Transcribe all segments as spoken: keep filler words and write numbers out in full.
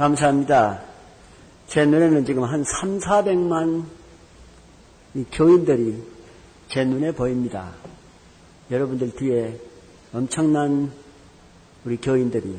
감사합니다. 제 눈에는 지금 한 삼사백만 이 교인들이 제 눈에 보입니다. 여러분들 뒤에 엄청난 우리 교인들이.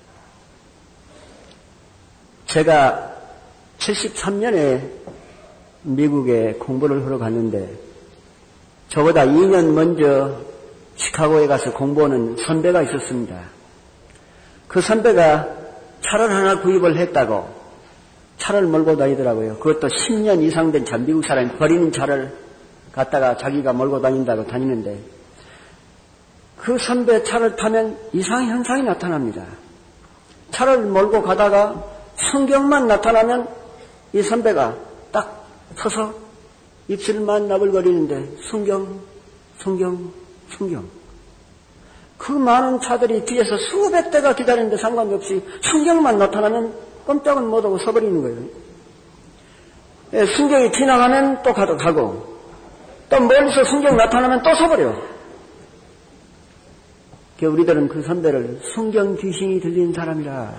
제가 칠십삼 년에 미국에 공부를 하러 갔는데 저보다 이 년 먼저 시카고에 가서 공부하는 선배가 있었습니다. 그 선배가 차를 하나 구입을 했다고 차를 몰고 다니더라고요. 그것도 십 년 이상 된 차, 미국 사람이 버리는 차를 갖다가 자기가 몰고 다닌다고 다니는데 그 선배 차를 타면 이상 현상이 나타납니다. 차를 몰고 가다가 성경만 나타나면 이 선배가 딱 서서 입술만 나불거리는데 성경, 성경, 성경. 그 많은 차들이 뒤에서 수백 대가 기다리는데 상관없이 성경만 나타나면 꼼짝은 못하고 서버리는 거예요. 예, 성경이 지나가면 또 가고 또 멀리서 성경 나타나면 또 서버려. 우리들은 그 선배를 성경 귀신이 들린 사람이라.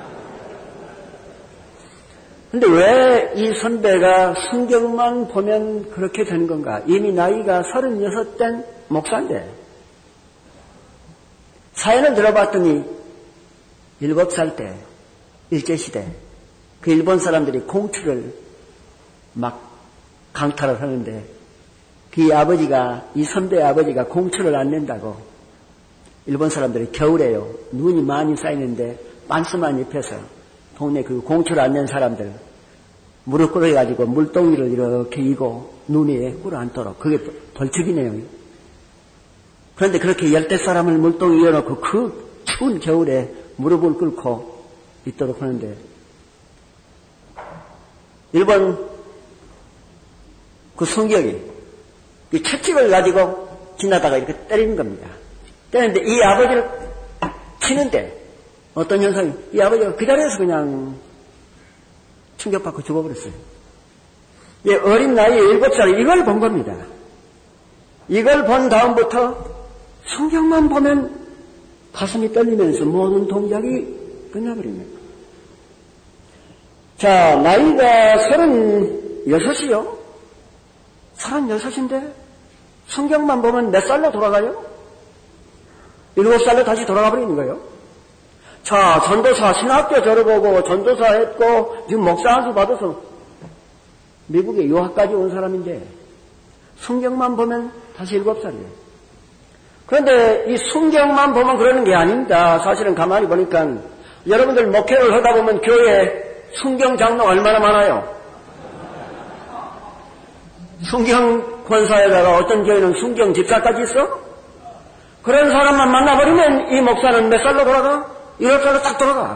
근데 왜 이 선배가 성경만 보면 그렇게 되는 건가? 이미 나이가 서른여섯 된 목사인데 사연을 들어봤더니 일곱 살 때 일제시대 그 일본 사람들이 공투를 막 강탈을 하는데 그 아버지가 이 선배의 아버지가 공투를 안 낸다고 일본 사람들이 겨울에요. 눈이 많이 쌓이는데 반스만 입혀서 동네 그 공투를 안 낸 사람들 무릎 꿇어가지고 물동이를 이렇게 이고 눈 위에 꿇어앉도록. 그게 벌칙이네요. 그런데 그렇게 열댓 사람을 물동이 이어놓고 그 추운 겨울에 무릎을 꿇고 있도록 하는데 일본 그 성경이 이 채찍을 가지고 지나다가 이렇게 때리는 겁니다. 때리는데 이 아버지를 치는데 어떤 현상이 이 아버지가 기다려서 그냥 충격받고 죽어버렸어요. 예, 어린 나이에 일곱 살 이걸 본 겁니다. 이걸 본 다음부터 성경만 보면 가슴이 떨리면서 모든 동작이 끝나버립니다. 자, 나이가 서른여섯이요? 서른여섯인데 성경만 보면 몇 살로 돌아가요? 일곱 살로 다시 돌아가 버리는 거예요. 자, 전도사, 신학교 졸업하고 전도사 했고 지금 목사 안수 받아서 미국에 유학까지 온 사람인데 성경만 보면 다시 일곱 살이에요. 그런데 이 성경만 보면 그러는 게 아닙니다. 사실은 가만히 보니까 여러분들 목회를 하다 보면 교회에 성경 장로 얼마나 많아요? 성경 권사에다가 어떤 교회는 성경 집사까지 있어? 그런 사람만 만나버리면 이 목사는 몇 살로 돌아가? 일곱 살로 딱 돌아가.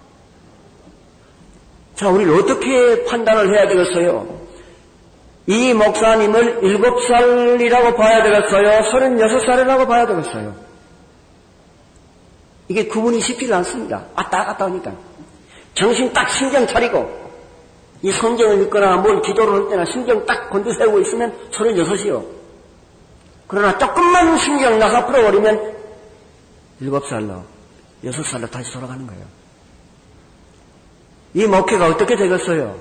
자, 우리를 어떻게 판단을 해야 되겠어요? 이 목사님을 일곱 살이라고 봐야 되겠어요? 서른여섯 살이라고 봐야 되겠어요? 이게 구분이 쉽지가 않습니다. 왔다 갔다 하니까. 정신 딱 신경 차리고 이 성경을 읽거나 뭘 기도를 할 때나 신경 딱 곤두세우고 있으면 서른여섯이요. 그러나 조금만 신경 나가 풀어버리면 일곱 살로 여섯 살로 다시 돌아가는 거예요. 이 목회가 어떻게 되겠어요?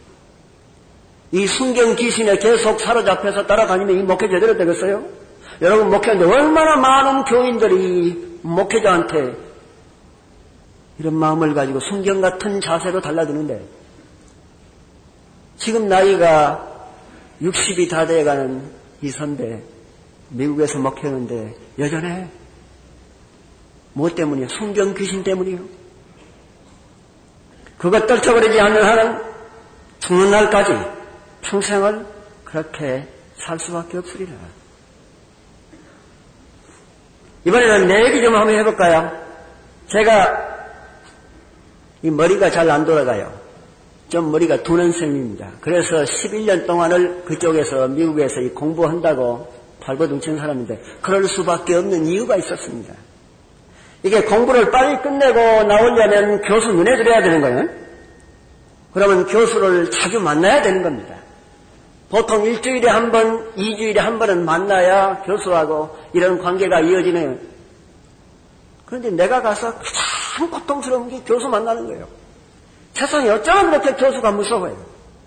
이 성경 귀신에 계속 사로잡혀서 따라다니면 이 목회 제대로 되겠어요? 여러분 목회하는데 얼마나 많은 교인들이 목회자한테 이런 마음을 가지고 성경 같은 자세로 달라드는데 지금 나이가 육십이 다 돼가는 이 선배 미국에서 목회하는데 여전해. 뭐 때문이요? 성경 귀신 때문이요. 그것 떨쳐버리지 않는 한은 죽는 날까지 평생을 그렇게 살 수밖에 없으리라. 이번에는 내 얘기 좀 한번 해볼까요? 제가 이 머리가 잘 안 돌아가요. 좀 머리가 두는 셈입니다. 그래서 십일 년 동안을 그쪽에서 미국에서 이 공부한다고 발버둥치는 사람인데 그럴 수밖에 없는 이유가 있었습니다. 이게 공부를 빨리 끝내고 나오려면 교수 눈에 들어야 되는 거예요. 그러면 교수를 자주 만나야 되는 겁니다. 보통 일주일에 한 번, 이주일에 한 번은 만나야 교수하고 이런 관계가 이어지네요. 그런데 내가 가서 가장 고통스러운 게 교수 만나는 거예요. 세상에 어쩌면 그렇게 교수가 무서워요.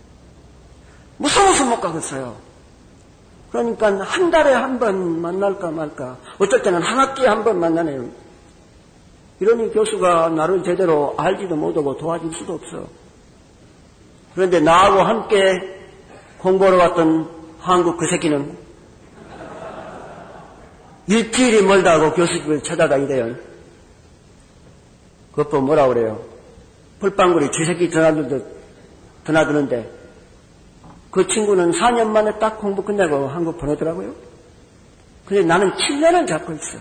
무서워서 못 가겠어요. 그러니까 한 달에 한 번 만날까 말까, 어쩔 때는 한 학기에 한 번 만나네요. 이러니 교수가 나를 제대로 알지도 못하고 도와줄 수도 없어. 그런데 나하고 함께 공부하러 왔던 한국 그 새끼는 일주일이 멀다 하고 교수집을 찾아다니대요. 그것도 뭐라 그래요? 풀빵구리 쥐새끼 드나들듯 드나드는데 그 친구는 사 년 만에 딱 공부 끝내고 한국 보내더라고요. 근데 나는 칠 년을 잡고 있어.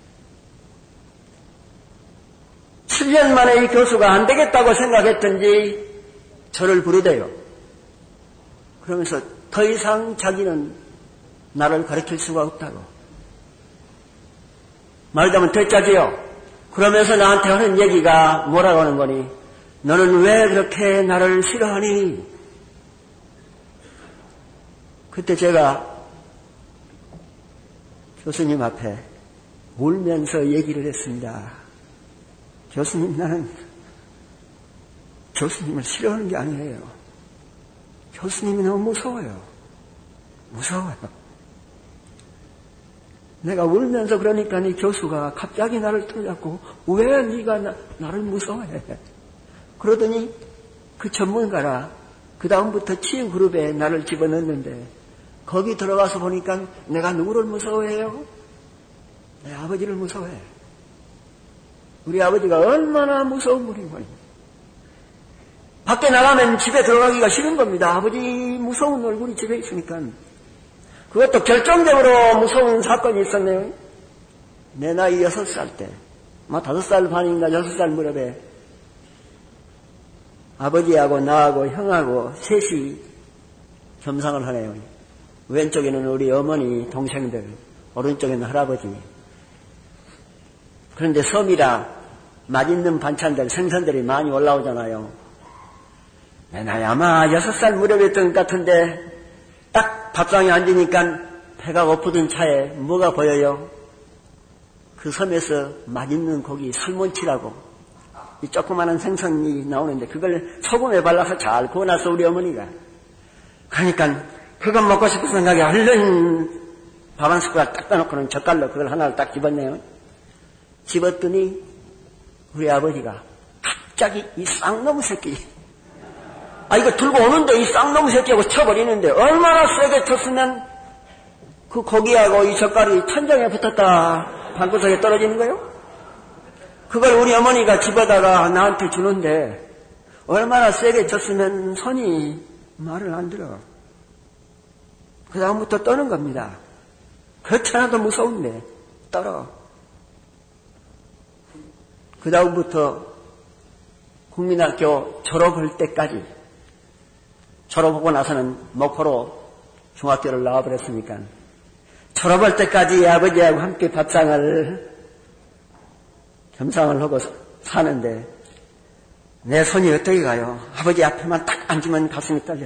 칠 년 만에 이 교수가 안 되겠다고 생각했던지 저를 부르대요. 그러면서 더 이상 자기는 나를 가르칠 수가 없다고. 말하자면 되짜지요. 그러면서 나한테 하는 얘기가 뭐라고 하는 거니? 너는 왜 그렇게 나를 싫어하니? 그때 제가 교수님 앞에 울면서 얘기를 했습니다. 교수님, 나는 교수님을 싫어하는 게 아니에요. 교수님이 너무 무서워요. 무서워요. 내가 울면서 그러니까 이 교수가 갑자기 나를 틀어잡고 왜 네가 나, 나를 무서워해? 그러더니 그 전문가라 그 다음부터 치유그룹에 나를 집어넣는데 거기 들어가서 보니까 내가 누구를 무서워해요? 내 아버지를 무서워해. 우리 아버지가 얼마나 무서운 분이군요. 밖에 나가면 집에 들어가기가 싫은 겁니다. 아버지 무서운 얼굴이 집에 있으니까. 그것도 결정적으로 무서운 사건이 있었네요. 내 나이 여섯 살 때, 막 다섯 살 반인가 여섯 살 무렵에 아버지하고 나하고 형하고 셋이 겸상을 하네요. 왼쪽에는 우리 어머니, 동생들, 오른쪽에는 할아버지. 그런데 섬이라 맛있는 반찬들, 생선들이 많이 올라오잖아요. 내 나이 아마 여섯 살 무렵이었던 것 같은데 딱 밥상에 앉으니까 배가 고프던 차에 뭐가 보여요? 그 섬에서 맛있는 고기 살몬치라고 이 조그마한 생선이 나오는데 그걸 소금에 발라서 잘 구워놨어 우리 어머니가. 그러니까 그것 먹고 싶은 생각에 얼른 밥 한 숟가락 딱 떠놓고는 젓갈로 그걸 하나를 딱 집었네요. 집었더니 우리 아버지가 갑자기 이 쌍놈 새끼, 아 이거 들고 오는데 이 쌍놈 새끼하고 쳐버리는데 얼마나 세게 쳤으면 그 고기하고 이 젓갈이 천장에 붙었다 방구석에 떨어지는 거예요? 그걸 우리 어머니가 집어다가 나한테 주는데 얼마나 세게 쳤으면 손이 말을 안 들어. 그 다음부터 떠는 겁니다. 그렇잖아도 무서운데 떨어. 그 다음부터 국민학교 졸업할 때까지, 졸업하고 나서는 목포로 중학교를 나와버렸으니까 졸업할 때까지 아버지하고 함께 밥상을 겸상을 하고 사는데 내 손이 어떻게 가요? 아버지 앞에만 딱 앉으면 가슴이 떨려.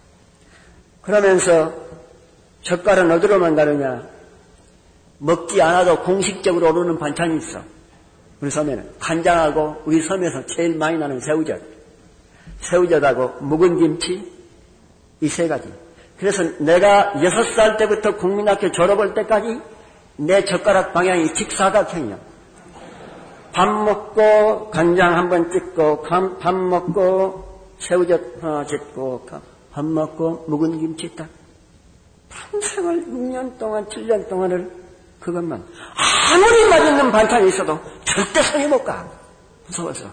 그러면서 젓갈은 어디로만 가느냐? 먹지 않아도 공식적으로 오르는 반찬이 있어. 우리 섬에는 간장하고 우리 섬에서 제일 많이 나는 새우젓, 새우젓하고 묵은 김치, 이 세 가지. 그래서 내가 여섯 살 때부터 국민학교 졸업할 때까지 내 젓가락 방향이 직사각형이야. 밥 먹고 간장 한번 찍고, 밥 먹고 새우젓 하나 찍고, 밥 먹고 묵은 김치 딱. 평생을 육 년 동안, 칠 년 동안을 그것만. 아무리 맛있는 반찬이 있어도 절대 손이 못 가. 무서워서.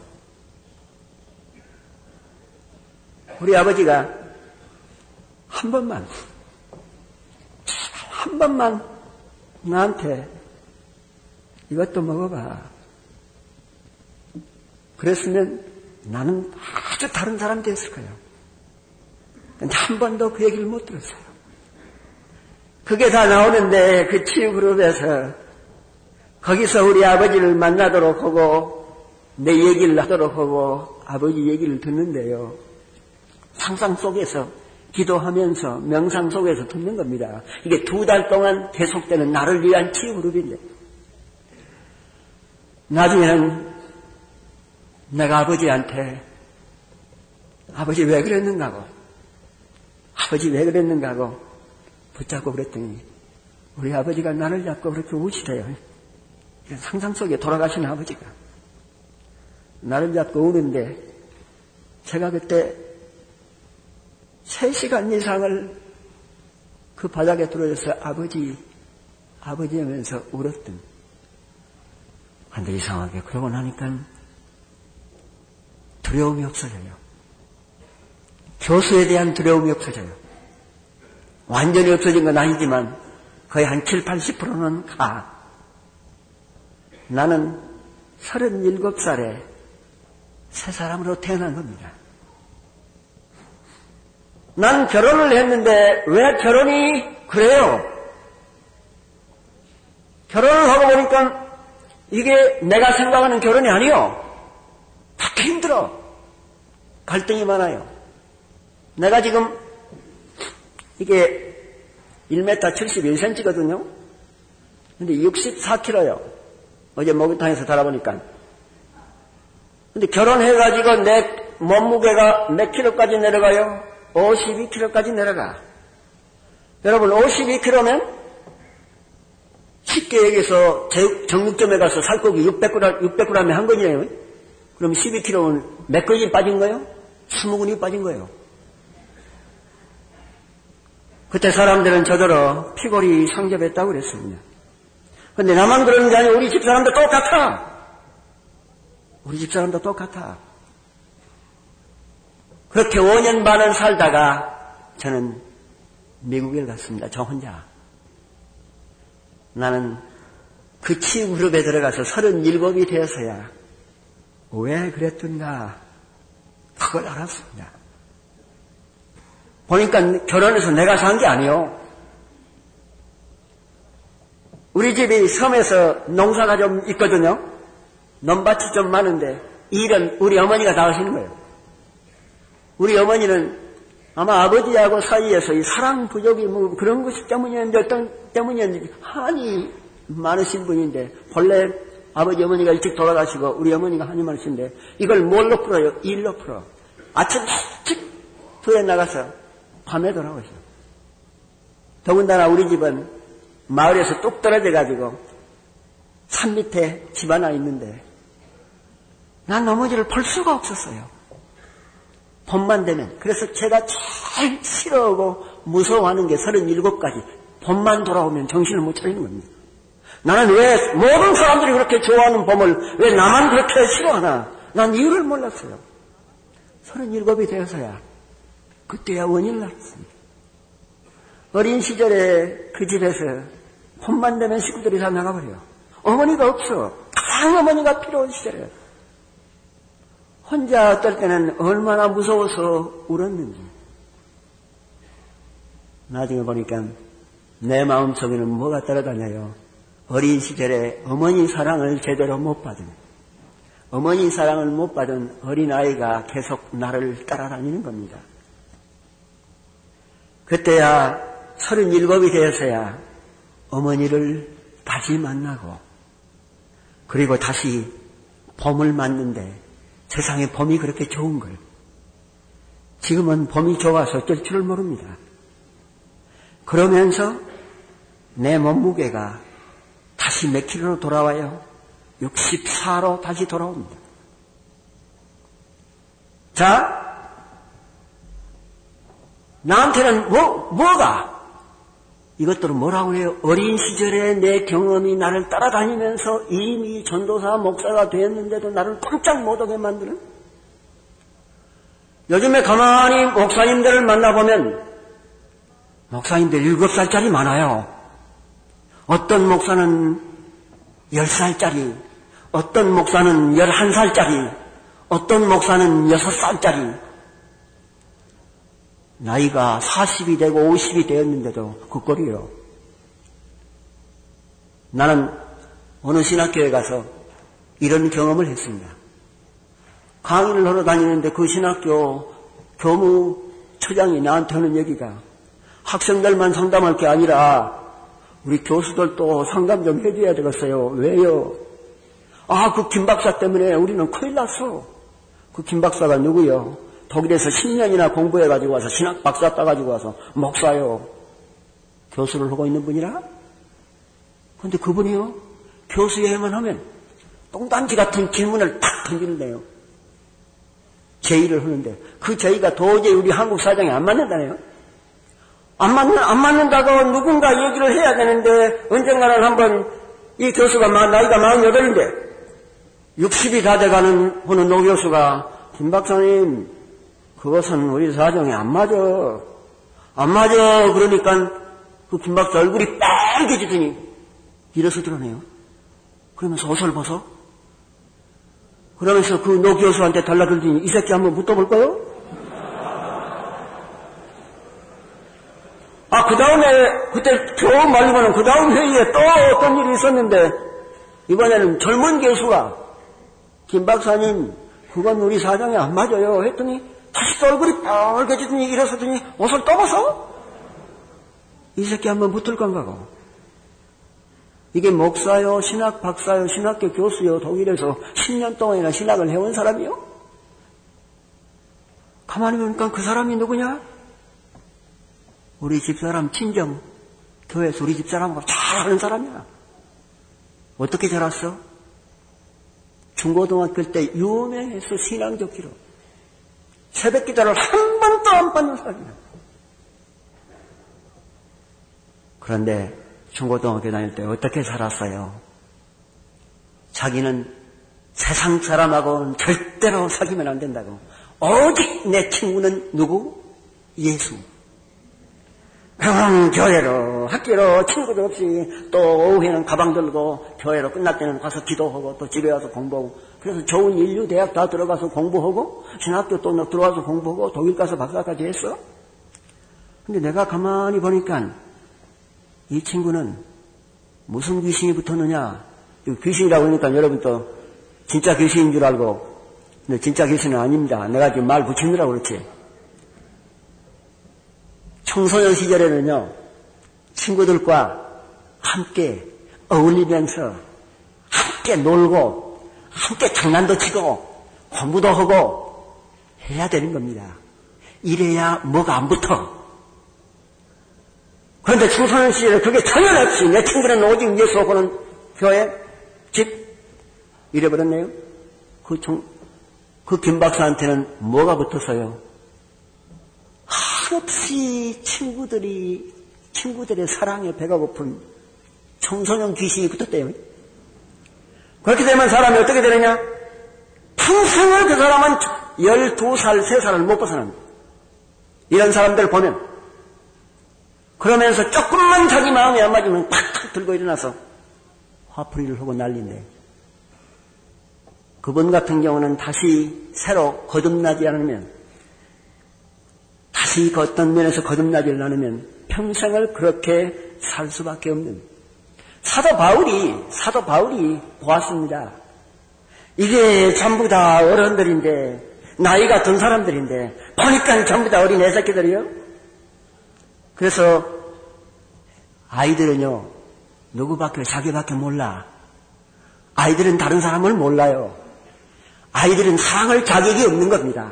우리 아버지가 한 번만, 한 번만 나한테 이것도 먹어봐. 그랬으면 나는 아주 다른 사람 됐을 거예요. 근데 한 번도 그 얘기를 못 들었어요. 그게 다 나오는데 그 치유그룹에서 거기서 우리 아버지를 만나도록 하고 내 얘기를 하도록 하고 아버지 얘기를 듣는데요. 상상 속에서 기도하면서 명상 속에서 듣는 겁니다. 이게 두 달 동안 계속되는 나를 위한 치유그룹인데 나중에는 내가 아버지한테 아버지 왜 그랬는가 하고, 아버지 왜 그랬는가 하고 붙잡고 그랬더니 우리 아버지가 나를 잡고 그렇게 우시대요. 상상 속에 돌아가신 아버지가 나를 잡고 우는데 제가 그때 세 시간 이상을 그 바닥에 들어져서 아버지, 아버지 하면서 울었던. 근데 이상하게 그러고 나니까 두려움이 없어져요. 교수에 대한 두려움이 없어져요. 완전히 없어진 건 아니지만 거의 한 칠, 팔십 퍼센트는 가. 나는 서른일곱 살에 새 사람으로 태어난 겁니다. 난 결혼을 했는데 왜 결혼이 그래요? 결혼을 하고 보니까 이게 내가 생각하는 결혼이 아니요. 그렇게 힘들어. 갈등이 많아요. 내가 지금 이게 일 미터 칠십일 센티미터거든요. 근데 육십사 킬로그램요. 어제 목욕탕에서 달아보니까. 근데 결혼해가지고 내 몸무게가 몇 킬로까지 내려가요? 오십이 킬로까지 내려가. 여러분 오십이 킬로면 쉽게 얘기해서 정육점에 가서 살코기 육백 그램, 육백 그램에 한 건이에요. 그럼 십이 킬로는 몇 근이 빠진 거예요? 이십 근이 빠진 거예요. 그때 사람들은 저더러 피골이 상접했다고 그랬습니다. 근데 나만 그러는 게 아니고 우리 집 사람도 똑같아. 우리 집 사람도 똑같아. 그렇게 오 년 반을 살다가 저는 미국에 갔습니다. 저 혼자. 나는 그 치유 그룹에 들어가서 서른일곱이 되어서야 왜 그랬던가 그걸 알았습니다. 보니까 결혼해서 내가 산 게 아니요. 우리 집이 섬에서 농사가 좀 있거든요. 논밭이 좀 많은데 일은 우리 어머니가 다 하시는 거예요. 우리 어머니는 아마 아버지하고 사이에서 이 사랑 부족이 뭐 그런 것이 때문이었는데 어떤 때문이었는지 한이 많으신 분인데 본래 아버지 어머니가 일찍 돌아가시고 우리 어머니가 한이 많으신데 이걸 뭘로 풀어요? 일로 풀어. 아침 일찍 들에 나가서 밤에 돌아오셔. 더군다나 우리 집은 마을에서 뚝 떨어져 가지고 산 밑에 집 하나 있는데 난 넘어지를 볼 수가 없었어요. 봄만 되면. 그래서 제가 제일 싫어하고 무서워하는 게 서른일곱 가지. 봄만 돌아오면 정신을 못 차리는 겁니다. 나는 왜 모든 사람들이 그렇게 좋아하는 봄을 왜 나만 그렇게 싫어하나? 난 이유를 몰랐어요. 서른일곱이 되어서야 그때야 원인을 알았습니다. 어린 시절에 그 집에서 봄만 되면 식구들이 다 나가버려요. 어머니가 없어. 강 어머니가 필요한 시절에 혼자 어떨 때는 얼마나 무서워서 울었는지. 나중에 보니까 내 마음속에는 뭐가 따라다녀요. 어린 시절에 어머니 사랑을 제대로 못 받은, 어머니 사랑을 못 받은 어린아이가 계속 나를 따라다니는 겁니다. 그때야 서른일곱이 되어서야 어머니를 다시 만나고 그리고 다시 봄을 맞는데 세상에 봄이 그렇게 좋은 걸. 지금은 봄이 좋아서 어쩔 줄을 모릅니다. 그러면서 내 몸무게가 다시 몇 킬로로 돌아와요? 육십사로 다시 돌아옵니다. 자, 나한테는 뭐, 뭐가? 이것들은 뭐라고 해요? 어린 시절에 내 경험이 나를 따라다니면서 이미 전도사 목사가 되었는데도 나를 깜짝 못하게 만드는? 요즘에 가만히 목사님들을 만나보면 목사님들 일곱 살짜리 많아요. 어떤 목사는 열 살짜리, 어떤 목사는 열한 살짜리, 어떤 목사는 여섯 살짜리. 나이가 사십이 되고 오십이 되었는데도 그 꼴이에요. 나는 어느 신학교에 가서 이런 경험을 했습니다. 강의를 하러 다니는데 그 신학교 교무처장이 나한테 하는 얘기가 학생들만 상담할 게 아니라 우리 교수들도 상담 좀 해줘야 되겠어요. 왜요? 아, 그 김 박사 때문에 우리는 큰일 났어. 그 김 박사가 누구요? 독일에서 십 년이나 공부해가지고 와서 신학 박사 따가지고 와서 목사요. 교수를 하고 있는 분이라? 그런데 그분이요. 교수에만 하면 똥단지 같은 질문을 탁 던지는데요. 제의를 하는데 그 제의가 도저히 우리 한국 사정에 안 맞는다네요. 안 맞는, 안 맞는다고 누군가 얘기를 해야 되는데 언젠가는 한번 이 교수가 나이가 마흔여덟인데 육십이 다 돼가는 어느 노 교수가 김 박사님 그것은 우리 사정에 안 맞아. 안 맞아. 그러니까 그 김 박사 얼굴이 빨개지더니 일어서더라네요. 그러면서 옷을 벗어. 그러면서 그 노 교수한테 달라들더니 이 새끼 한번 붙어볼까요? 아, 그 다음에, 그때 겨우 말고는 그 다음 회의에 또 어떤 일이 있었는데, 이번에는 젊은 교수가, 김 박사님, 그건 우리 사정에 안 맞아요. 했더니, 다시 또 얼굴이 빨개지더니 일어서더니 옷을 또 벗어? 이 새끼 한번 붙을 건가고. 이게 목사요, 신학 박사요, 신학교 교수요, 독일에서 십 년 동안이나 신학을 해온 사람이요? 가만히 보니까 그 사람이 누구냐? 우리 집사람 친정, 교회에서 우리 집사람하고 잘 아는 사람이야. 어떻게 잘 알았어? 중고등학교 때 유명해서 신앙적 기록. 새벽 기도를 한 번도 안 받는 사람이야. 그런데 중고등학교 다닐 때 어떻게 살았어요? 자기는 세상 사람하고는 절대로 사귀면 안 된다고. 오직 내 친구는 누구? 예수. 그럼 교회로, 학교로 친구도 없이 또 오후에는 가방 들고 교회로 끝날 때는 가서 기도하고 또 집에 와서 공부하고 그래서 좋은 인류 대학 다 들어가서 공부하고 신학교 또 들어와서 공부하고 독일 가서 박사까지 했어. 근데 내가 가만히 보니까 이 친구는 무슨 귀신이 붙었느냐. 귀신이라고 하니까 여러분 또 진짜 귀신인 줄 알고 근데 진짜 귀신은 아닙니다. 내가 지금 말 붙이느라고 그렇지. 청소년 시절에는요, 친구들과 함께 어울리면서, 함께 놀고, 함께 장난도 치고, 공부도 하고, 해야 되는 겁니다. 이래야 뭐가 안 붙어. 그런데 청소년 시절에 그게 전혀 없이, 내 친구는 오직 예수 오고는 교회, 집, 이래버렸네요. 그 청, 그 김 박사한테는 뭐가 붙었어요? 한없이 친구들이, 친구들의 사랑에 배가 고픈 청소년 귀신이 붙었대요. 그렇게 되면 사람이 어떻게 되느냐? 평생을 그 사람은 열두 살, 세 살을 못 벗어납니다. 이런 사람들 보면. 그러면서 조금만 자기 마음에 안 맞으면 팍팍 들고 일어나서 화풀이를 하고 난리인데. 그분 같은 경우는 다시 새로 거듭나지 않으면 다시 그 어떤 면에서 거듭나지를 않으면 평생을 그렇게 살 수밖에 없는 사도 바울이 사도 바울이 보았습니다. 이게 전부 다 어른들인데 나이가 든 사람들인데 보니까 전부 다 어린 애새끼들이요. 그래서 아이들은요 누구밖에 자기밖에 몰라. 아이들은 다른 사람을 몰라요. 아이들은 사랑할 자격이 없는 겁니다.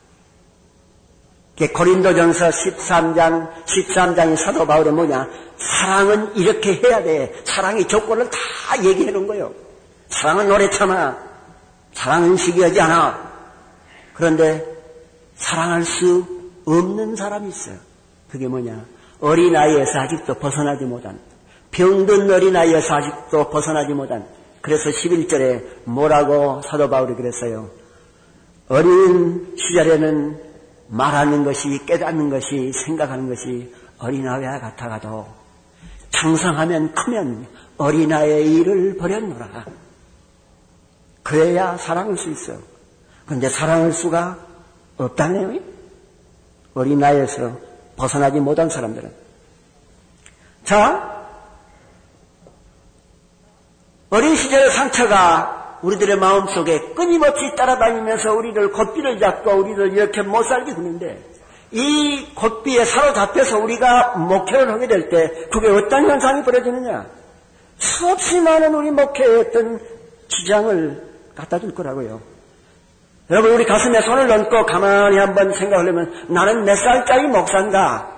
고린도전서 십삼 장, 십삼 장의 사도 바울은 뭐냐? 사랑은 이렇게 해야 돼. 사랑의 조건을 다 얘기해 놓은 거예요. 사랑은 노래 참아. 사랑은 시기하지 않아. 그런데 사랑할 수 없는 사람이 있어요. 그게 뭐냐? 어린아이에서 아직도 벗어나지 못한, 병든 어린아이에서 아직도 벗어나지 못한. 그래서 십일 절에 뭐라고 사도 바울이 그랬어요? 어린 시절에는 말하는 것이, 깨닫는 것이, 생각하는 것이 어린아이와 같아가도 장성하면 크면 어린아이의 일을 버렸노라. 그래야 사랑할 수 있어. 그런데 사랑할 수가 없다네요. 어린아이에서 벗어나지 못한 사람들은. 자, 어린 시절의 상처가 우리들의 마음속에 끊임없이 따라다니면서 우리를 곧비를 잡고 우리를 이렇게 못 살게 하는데 이 곧비에 사로잡혀서 우리가 목회를 하게 될 때 그게 어떤 현상이 벌어지느냐? 수없이 많은 우리 목회에 어떤 지장을 갖다 줄 거라고요. 여러분, 우리 가슴에 손을 얹고 가만히 한번 생각을 하면 나는 몇 살짜리 목사인가?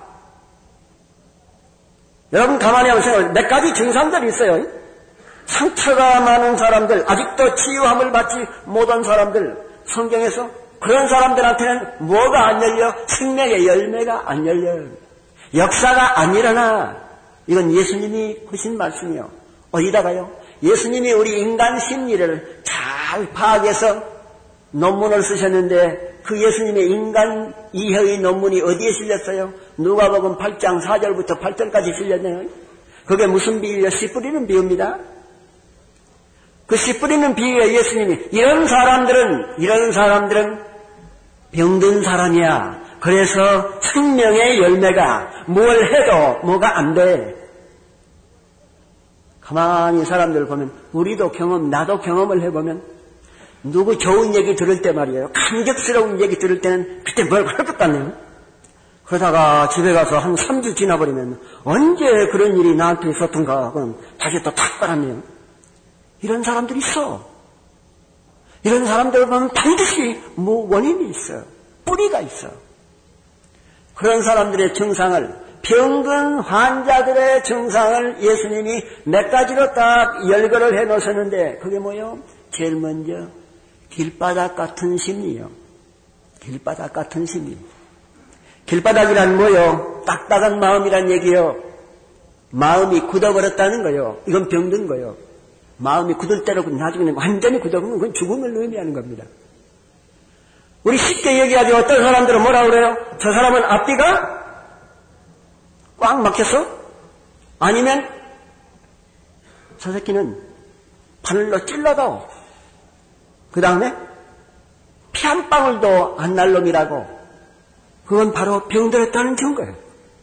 여러분 가만히 한번 생각해. 몇 가지 증상들이 있어요. 상처가 많은 사람들, 아직도 치유함을 받지 못한 사람들, 성경에서 그런 사람들한테는 뭐가 안 열려? 생명의 열매가 안 열려요. 역사가 안 일어나. 이건 예수님이 하신 말씀이요. 어디다가요? 예수님이 우리 인간 심리를 잘 파악해서 논문을 쓰셨는데 그 예수님의 인간 이해의 논문이 어디에 실렸어요? 누가복음 팔 장 사 절부터 팔 절까지 실렸네요. 그게 무슨 비유예요? 씨 뿌리는 비유입니다. 그 씨 뿌리는 비유에 예수님이 이런 사람들은 이런 사람들은 병든 사람이야. 그래서 생명의 열매가 뭘 해도 뭐가 안 돼. 가만히 사람들을 보면 우리도 경험, 나도 경험을 해보면 누구 좋은 얘기 들을 때 말이에요. 감격스러운 얘기 들을 때는 그때 뭘 할 것 같네요. 그러다가 집에 가서 한 삼 주 지나버리면 언제 그런 일이 나한테 있었던가 그럼 다시 또 탁 깔았네요. 이런 사람들이 있어. 이런 사람들을 보면 반드시 뭐 원인이 있어요. 뿌리가 있어. 그런 사람들의 증상을, 병든 환자들의 증상을 예수님이 몇 가지로 딱 열거를 해 놓으셨는데 그게 뭐예요? 제일 먼저 길바닥 같은 심리요. 길바닥 같은 심리. 길바닥이란 뭐요? 딱딱한 마음이란 얘기요. 마음이 굳어버렸다는 거요. 이건 병든 거요. 마음이 굳을 대로 나중에는 완전히 굳어버리면 그건 죽음을 의미하는 겁니다. 우리 쉽게 얘기하죠. 어떤 사람들은 뭐라 그래요? 저 사람은 앞뒤가 꽉 막혔어? 아니면 저 새끼는 바늘로 찔러도 그 다음에 피 한 방울도 안 날 놈이라고. 그건 바로 병들었다는 증거예요.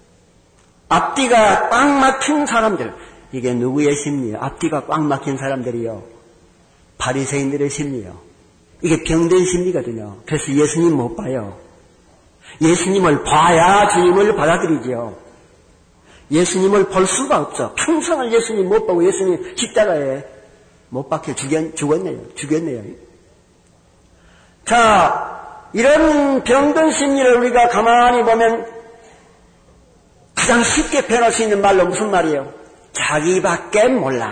앞뒤가 꽉 막힌 사람들. 이게 누구의 심리예요? 앞뒤가 꽉 막힌 사람들이요. 바리새인들의 심리요. 이게 병든 심리거든요. 그래서 예수님 못 봐요. 예수님을 봐야 주님을 받아들이죠. 예수님을 볼 수가 없어. 평생을 예수님 못 보고 예수님 십자가에 못 박혀 죽였, 죽었네요. 죽였네요. 자, 이런 병든 심리를 우리가 가만히 보면 가장 쉽게 표현할 수 있는 말로 무슨 말이에요? 자기밖에 몰라.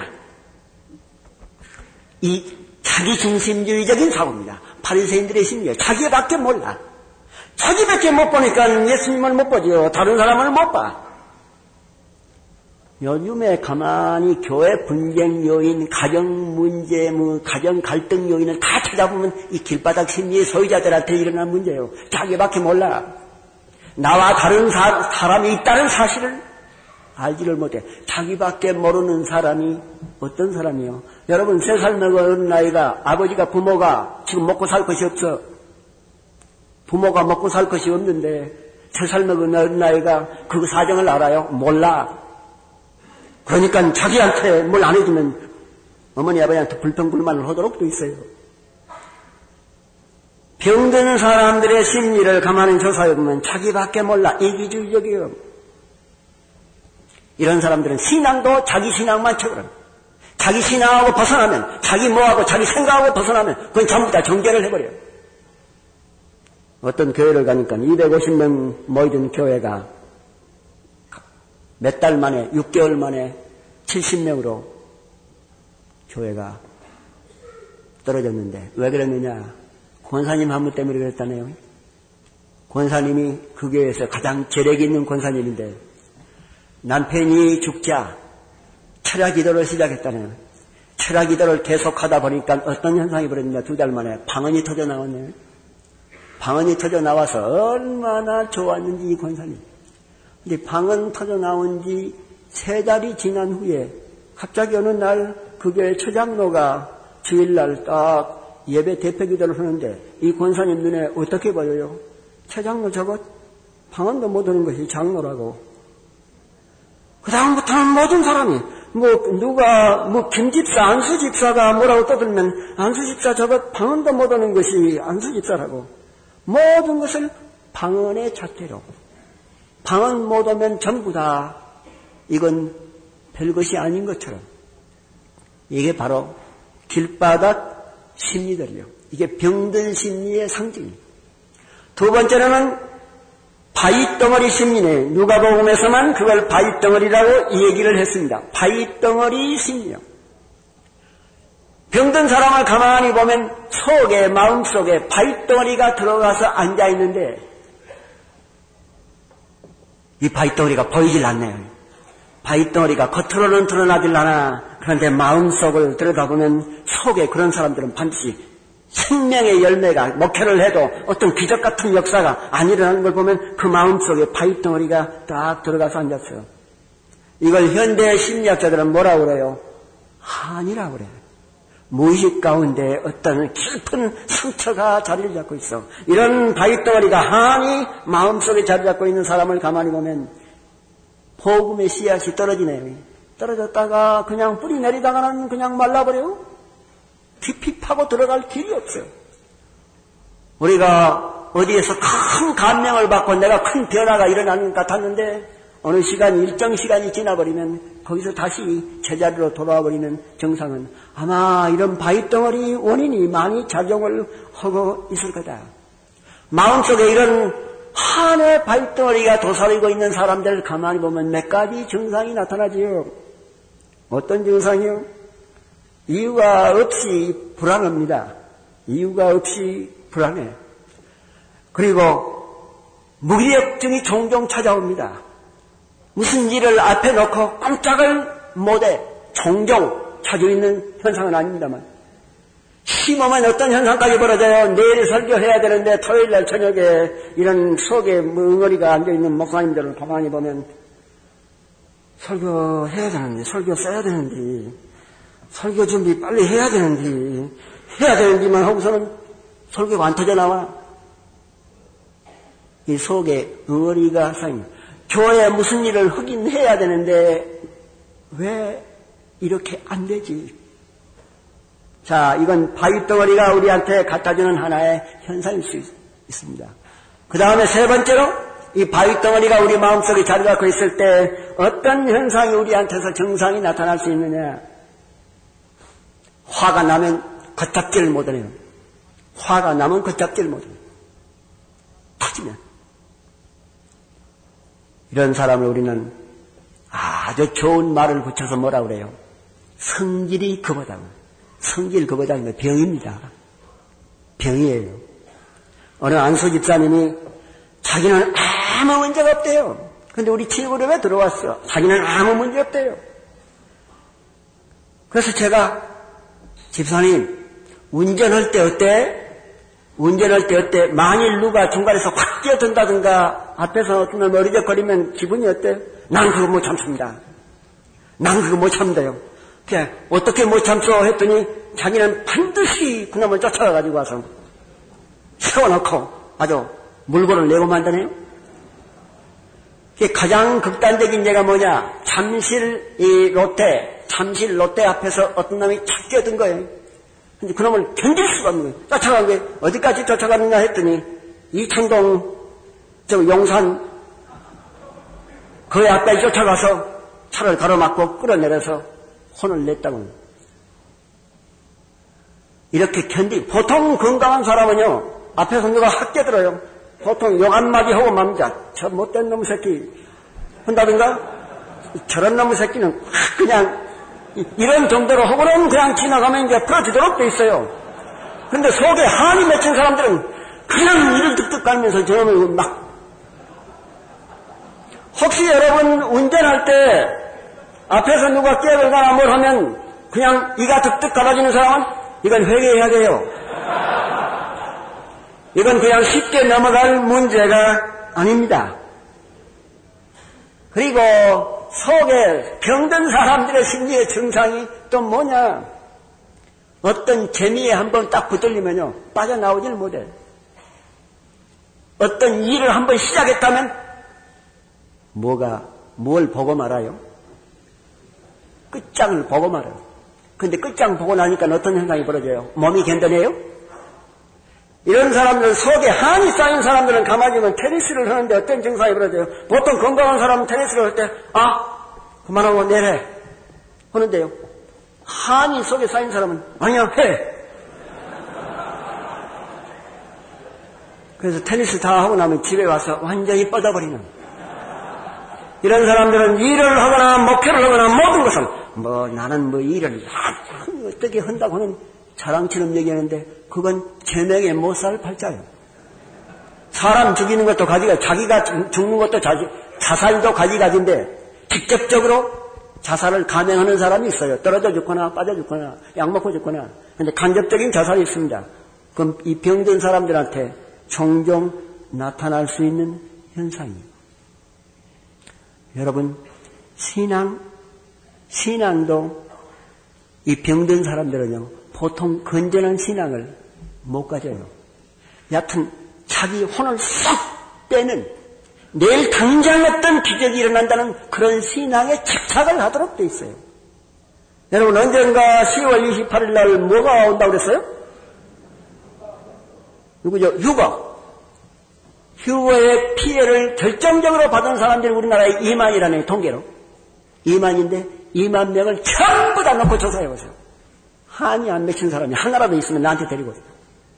이 자기 중심주의적인 사고입니다. 바리새인들의 심리예요. 자기밖에 몰라. 자기밖에 못 보니까 예수님을 못 보죠. 다른 사람을 못 봐. 요즘에 가만히 교회 분쟁 요인, 가정 문제, 뭐 가정 갈등 요인을 다 찾아보면 이 길바닥 심리의 소유자들한테 일어난 문제예요. 자기밖에 몰라. 나와 다른 사, 사람이 있다는 사실을 알지를 못해. 자기밖에 모르는 사람이 어떤 사람이요? 여러분 세 살 먹은 나이가 아버지가 부모가 지금 먹고 살 것이 없어. 부모가 먹고 살 것이 없는데 세 살 먹은 나이가 그 사정을 알아요? 몰라. 그러니까 자기한테 뭘 안 해주면 어머니 아버지한테 불평불만을 하도록 돼 있어요. 병든 사람들의 심리를 가만히 조사해보면 자기밖에 몰라. 이기주의적이에요. 이런 사람들은 신앙도 자기 신앙만 쳐버려요. 자기 신앙하고 벗어나면, 자기 뭐하고 자기 생각하고 벗어나면 그건 전부 다 정죄를 해버려요. 어떤 교회를 가니까 이백오십 명 모이던 교회가 몇 달 만에, 육 개월 만에 칠십 명으로 교회가 떨어졌는데 왜 그랬느냐? 권사님 한 분 때문에 그랬다네요. 권사님이 그 교회에서 가장 재력이 있는 권사님인데 남편이 죽자 철야 기도를 시작했다네요. 철야 기도를 계속하다 보니까 어떤 현상이 벌어졌냐? 두 달 만에 방언이 터져 나왔네요. 방언이 터져 나와서 얼마나 좋았는지 이 권사님. 근데 방언 터져 나온 지 세 달이 지난 후에 갑자기 어느 날 그 교회 처장로가 주일날 딱 예배 대표 기도를 하는데 이 권사님 눈에 어떻게 보여요? 처장로 저것 방언도 못하는 것이 장로라고. 그 다음부터는 모든 사람이 뭐 누가 뭐 김집사 안수집사가 뭐라고 떠들면 안수집사 저것 방언도 못하는 것이 안수집사라고. 모든 것을 방언의 잣대로. 방언 못하면 전부 다 이건 별것이 아닌 것처럼. 이게 바로 길바닥 심리들이요. 이게 병든 심리의 상징입니다. 두 번째로는 바위덩어리 심리네. 누가복음에서만 그걸 바위덩어리라고 이 얘기를 했습니다. 바위덩어리 심리요. 병든 사람을 가만히 보면 속에, 마음속에 바위덩어리가 들어가서 앉아있는데 이 바위덩어리가 보이질 않네요. 바위덩어리가 겉으로는 드러나질 않아. 그런데 마음속을 들여다보면 속에 그런 사람들은 반드시 생명의 열매가 목회를 해도 어떤 기적 같은 역사가 안 일어나는 걸 보면 그 마음속에 바위덩어리가 딱 들어가서 앉았어요. 이걸 현대 심리학자들은 뭐라고 그래요? 한이라고 그래요. 무의식 가운데 어떤 깊은 상처가 자리를 잡고 있어. 이런 바위덩어리가 한이 마음속에 자리 잡고 있는 사람을 가만히 보면 복음의 씨앗이 떨어지네요. 떨어졌다가 그냥 뿌리 내리다가는 그냥 말라버려요. 깊이 파고 들어갈 길이 없어요. 우리가 어디에서 큰 감명을 받고 내가 큰 변화가 일어나는 것 같았는데 어느 시간, 일정 시간이 지나버리면 거기서 다시 제자리로 돌아와버리는 정상은 아마 이런 바위덩어리 원인이 많이 작용을 하고 있을 거다. 마음속에 이런 한의 바위덩어리가 도사리고 있는 사람들을 가만히 보면 몇 가지 증상이 나타나지요. 어떤 증상이요? 이유가 없이 불안합니다. 이유가 없이 불안해. 그리고 무기력증이 종종 찾아옵니다. 무슨 일을 앞에 놓고 깜짝을 못해 종종 찾고 있는 현상은 아닙니다만 심오한 어떤 현상까지 벌어져요. 내일 설교해야 되는데 토요일날 저녁에 이런 속에 멍어리가 앉아있는 목사님들을 가만히 보면 설교해야 되는데 설교 써야 되는데 설교 준비 빨리 해야 되는데 해야 되는지만 하고서는 설교가 안 터져 나와. 이 속에 엉어리가 쌓입니다. 교회에 무슨 일을 하긴 해야 되는데 왜 이렇게 안 되지? 자, 이건 바위덩어리가 우리한테 갖다주는 하나의 현상일 수 있습니다. 그 다음에 세 번째로 이 바위덩어리가 우리 마음속에 자리 잡고 있을 때 어떤 현상이 우리한테서 증상이 나타날 수 있느냐? 화가 나면 걷잡지를 못해요. 화가 나면 걷잡지를 못해요. 터지면. 이런 사람을 우리는 아주 좋은 말을 붙여서 뭐라 그래요? 성질이 그보다고. 성질 그보다는 병입니다. 병이에요. 어느 안수 집사님이 자기는 아무 문제가 없대요. 근데 우리 치유그룹에 들어왔어. 자기는 아무 문제 없대요. 그래서 제가 집사님 운전할 때 어때? 운전할 때 어때? 만일 누가 중간에서 확 뛰어든다든가 앞에서 어떤 놈 어리적거리면 기분이 어때? 난 그거 못 참습니다. 난 그거 못 참대요. 그냥 어떻게 못 참소 했더니 자기는 반드시 그놈을 쫓아가가지고 와서 세워놓고 아주 물건을 내고 만드네요. 가장 극단적인 예가 뭐냐? 잠실 이 롯데, 잠실 롯데 앞에서 어떤 놈이 착 뛰어든 거예요. 근데 그놈을 견딜 수가 없는 거예요. 쫓아간 게 어디까지 쫓아가느냐 했더니 이창동 저 용산 그 앞까지 쫓아가서 차를 가로막고 끌어내려서 혼을 냈다고. 이렇게 견디 보통 건강한 사람은요 앞에서 누가 확 깨들어요. 보통 욕 한마디 하고 맙니다. 저 못된 놈 새끼 한다든가 저런 놈 새끼는 그냥 이런 정도로 하고는 그냥 지나가면 이제 풀어지도록 돼 있어요. 근데 속에 한이 맺힌 사람들은 그냥 이를 득득 깔면서 저놈을 막. 혹시 여러분 운전할 때 앞에서 누가 깨들거나 뭘 하면 그냥 이가 득득 갈아지는 사람은 이건 회개해야 돼요. 이건 그냥 쉽게 넘어갈 문제가 아닙니다. 그리고 속에 병든 사람들의 심리의 증상이 또 뭐냐? 어떤 재미에 한번 딱 붙들리면요 빠져나오질 못해. 어떤 일을 한번 시작했다면 뭐가 뭘 보고 말아요? 끝장을 보고 말아요. 근데 끝장 보고 나니까 어떤 현상이 벌어져요? 몸이 견뎌내요? 이런 사람들 속에 한이 쌓인 사람들은 가만히 보면 테니스를 하는데 어떤 증상이 벌어져요? 보통 건강한 사람은 테니스를 할 때 아 그만하고 내래 하는데요. 한이 속에 쌓인 사람은 아니야 해. 그래서 테니스 다 하고 나면 집에 와서 완전히 뻗어버리는. 이런 사람들은 일을 하거나 목회를 하거나 모든 것을 뭐 나는 뭐 일을 어떻게 한다고는 자랑처럼 얘기하는데 그건 제명에 못 살 팔자예요. 사람 죽이는 것도 가지가 자기가 죽는 것도 자지, 자살도 가지가지인데 직접적으로 자살을 감행하는 사람이 있어요. 떨어져 죽거나 빠져 죽거나 약 먹고 죽거나. 근데 간접적인 자살이 있습니다. 그럼 이 병든 사람들한테 종종 나타날 수 있는 현상이에요. 여러분, 신앙, 신앙도 이 병든 사람들은요, 보통 건전한 신앙을 못 가져요. 여하튼, 자기 혼을 쏙 빼는, 내일 당장 어떤 기적이 일어난다는 그런 신앙에 집착을 하도록 돼 있어요. 여러분, 언젠가 시월 이십팔일 날 뭐가 온다고 그랬어요? 누구죠? 휴거. 휴거의 피해를 결정적으로 받은 사람들이 우리나라에 이만이라는 통계로. 이만인데 이만 명을 전부 다 놓고 조사해보세요. 한이 안 맺힌 사람이 하나라도 있으면 나한테 데리고 오세요.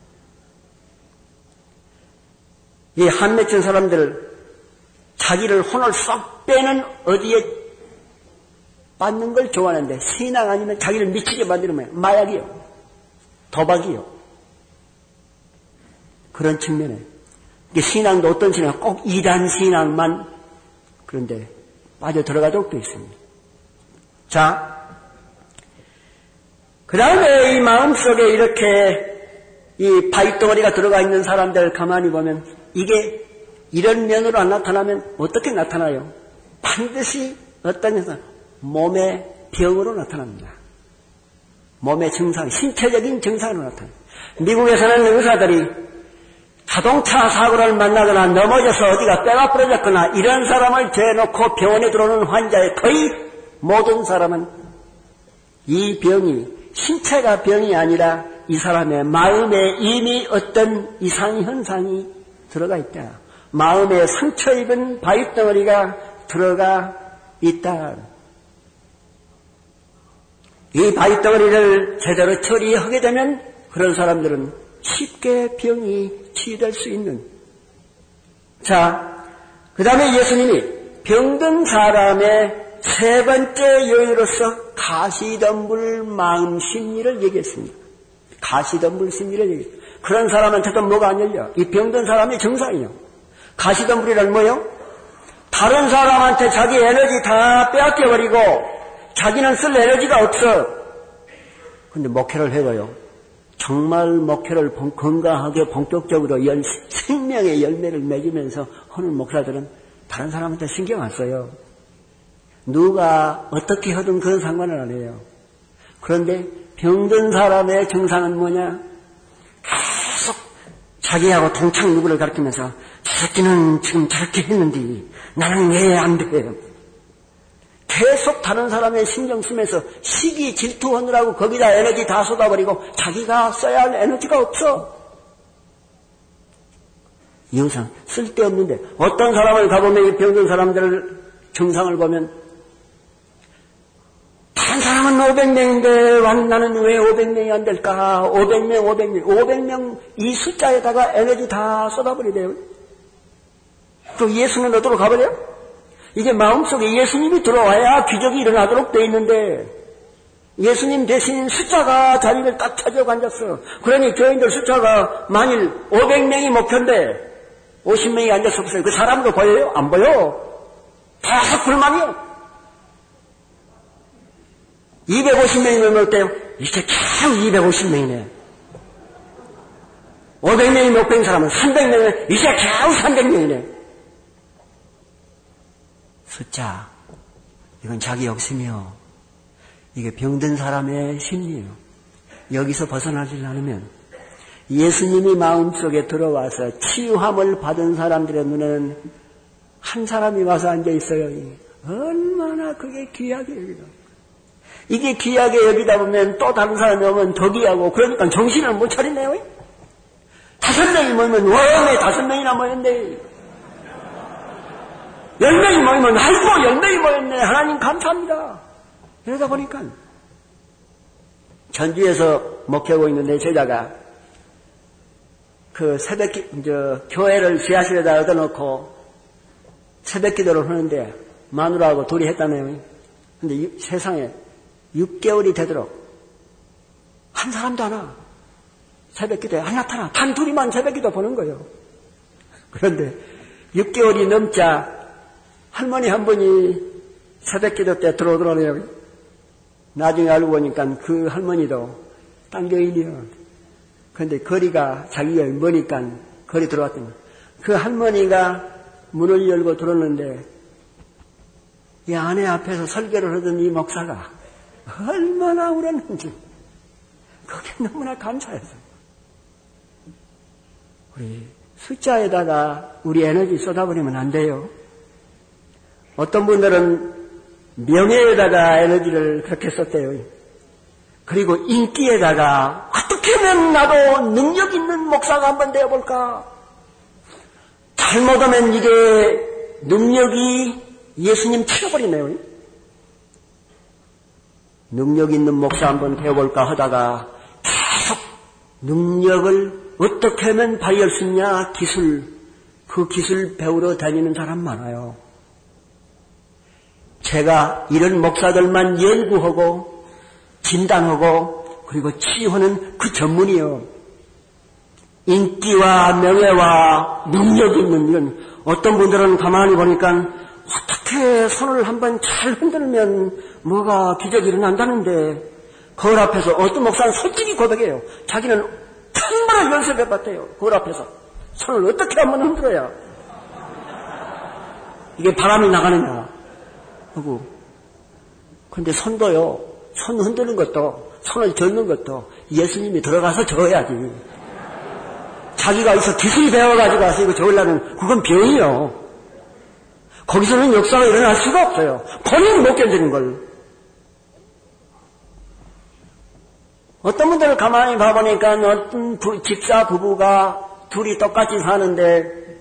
이 한 맺힌 사람들 자기를 혼을 쏙 빼는 어디에 받는 걸 좋아하는데 신앙 아니면 자기를 미치게 만드는 거예요. 마약이요. 도박이요. 그런 측면에 신앙도 어떤 신앙, 꼭 이단 신앙만 그런데 빠져 들어가도록 되어 있습니다. 자, 그 다음에 이 마음속에 이렇게 이 바위덩어리가 들어가 있는 사람들 가만히 보면 이게 이런 면으로 안 나타나면 어떻게 나타나요? 반드시 어떤 현상, 몸의 병으로 나타납니다. 몸의 증상, 신체적인 증상으로 나타납니다. 미국에서는 의사들이 자동차 사고를 만나거나 넘어져서 어디가 뼈가 부러졌거나 이런 사람을 재놓고 병원에 들어오는 환자의 거의 모든 사람은 이 병이 신체가 병이 아니라 이 사람의 마음에 이미 어떤 이상 현상이 들어가 있다. 마음에 상처 입은 바위덩어리가 들어가 있다. 이 바위덩어리를 제대로 처리하게 되면 그런 사람들은 쉽게 병이 치유될 수 있는. 자, 그 다음에 예수님이 병든 사람의 세 번째 요인으로서 가시덤불 마음 심리를 얘기했습니다. 가시덤불 심리를 얘기했습니다. 그런 사람한테도 뭐가 안 열려? 이 병든 사람의 증상이요. 가시덤불이란 뭐요? 다른 사람한테 자기 에너지 다 빼앗겨버리고 자기는 쓸 에너지가 없어. 근데 목회를 해봐요. 정말 목회를 건강하게 본격적으로 연, 생명의 열매를 맺으면서 하는 목사들은 다른 사람한테 신경 안 써요. 누가 어떻게 하든 그런 상관을 안 해요. 그런데 병든 사람의 증상은 뭐냐? 계속 자기하고 동창 누구를 가르치면서 저 새끼는 지금 저렇게 했는데 나는 왜 안 돼요? 계속 다른 사람의 신경 쓰면서 시기 질투하느라고 거기다 에너지 다 쏟아버리고 자기가 써야 할 에너지가 없어. 이 영상 쓸데없는데 어떤 사람을 가보면 이 병든 사람들 증상을 보면 다른 사람은 오백 명인데 나는 왜 오백 명이 안 될까? 오백 명, 오백 명, 오백 명 이 숫자에다가 에너지 다 쏟아버리래요. 또 예수는 어디로 가버려요? 이게 마음속에 예수님이 들어와야 기적이 일어나도록 돼 있는데 예수님 대신 숫자가 자리를 딱 차지하고 앉았어. 그러니 교인들 숫자가 만일 오백 명이 목표인데 오십 명이 앉아서 없어요. 그 사람도 보여요? 안 보여. 다 불만이요. 이백오십 명이면 어때요? 이제 겨우 이백오십 명이네. 오백 명이 목표인 사람은 삼백 명이네. 이제 겨우 삼백 명이네. 숫자, 이건 자기 욕심이요. 이게 병든 사람의 심리예요. 여기서 벗어나지 않으면 예수님이 마음속에 들어와서 치유함을 받은 사람들의 눈에는 한 사람이 와서 앉아있어요. 얼마나 그게 귀하게 여기다. 이게 귀하게 여기다 보면 또 다른 사람이 오면 더 귀하고 그러니까 정신을 못 차리네요. 다섯 명이 모이면 왜 다섯 명이나 모였네. 열 명이 모이면 아이고 열 명이 모였네. 하나님 감사합니다. 이러다 보니까 전주에서 목회하고 있는 내 제자가 그 새벽, 기, 저, 교회를 지하실에다 얻어놓고 새벽 기도를 하는데 마누라하고 둘이 했다네요. 근데 유, 세상에 육 개월이 되도록 한 사람도 안 와. 새벽 기도에 안 나타나. 단 둘이만 새벽 기도 보는 거예요. 그런데 육 개월이 넘자 할머니 한 분이 새벽 기도 때 들어오더라고요. 나중에 알고 보니까 그 할머니도 딴 교인이요. 그런데 거리가 자기가 머니까 거리 들어왔더니 그 할머니가 문을 열고 들었는데 이 아내 앞에서 설교를 하던 이 목사가 얼마나 울었는지 그게 너무나 감사해서 우리 숫자에다가 우리 에너지 쏟아버리면 안 돼요. 어떤 분들은 명예에다가 에너지를 그렇게 썼대요. 그리고 인기에다가 어떻게 하면 나도 능력 있는 목사가 한번 되어볼까? 잘못하면 이게 능력이 예수님 치워버리네요. 능력 있는 목사 한번 되어볼까 하다가 계속 능력을 어떻게 하면 발휘할 수 있냐 기술, 그 기술 배우러 다니는 사람 많아요. 제가 이런 목사들만 연구하고 진단하고 그리고 치유하는 그 전문이요. 인기와 명예와 능력 있는 이런 어떤 분들은 가만히 보니까 어떻게 손을 한번 잘 흔들면 뭐가 기적이 일어난다는데 거울 앞에서 어떤 목사는 솔직히 고백해요. 자기는 천번을 연습해봤대요. 거울 앞에서 손을 어떻게 한번 흔들어야 이게 바람이 나가느냐 하고. 근데 손도요, 손 흔드는 것도 손을 젓는 것도 예수님이 들어가서 저어야지. 자기가 여기서 기술 배워가지고 와서 이거 저으려면 그건 병이요. 거기서는 역사가 일어날 수가 없어요. 본인이 못 견디는 걸. 어떤 분들을 가만히 봐보니까 어떤 부, 집사 부부가 둘이 똑같이 사는데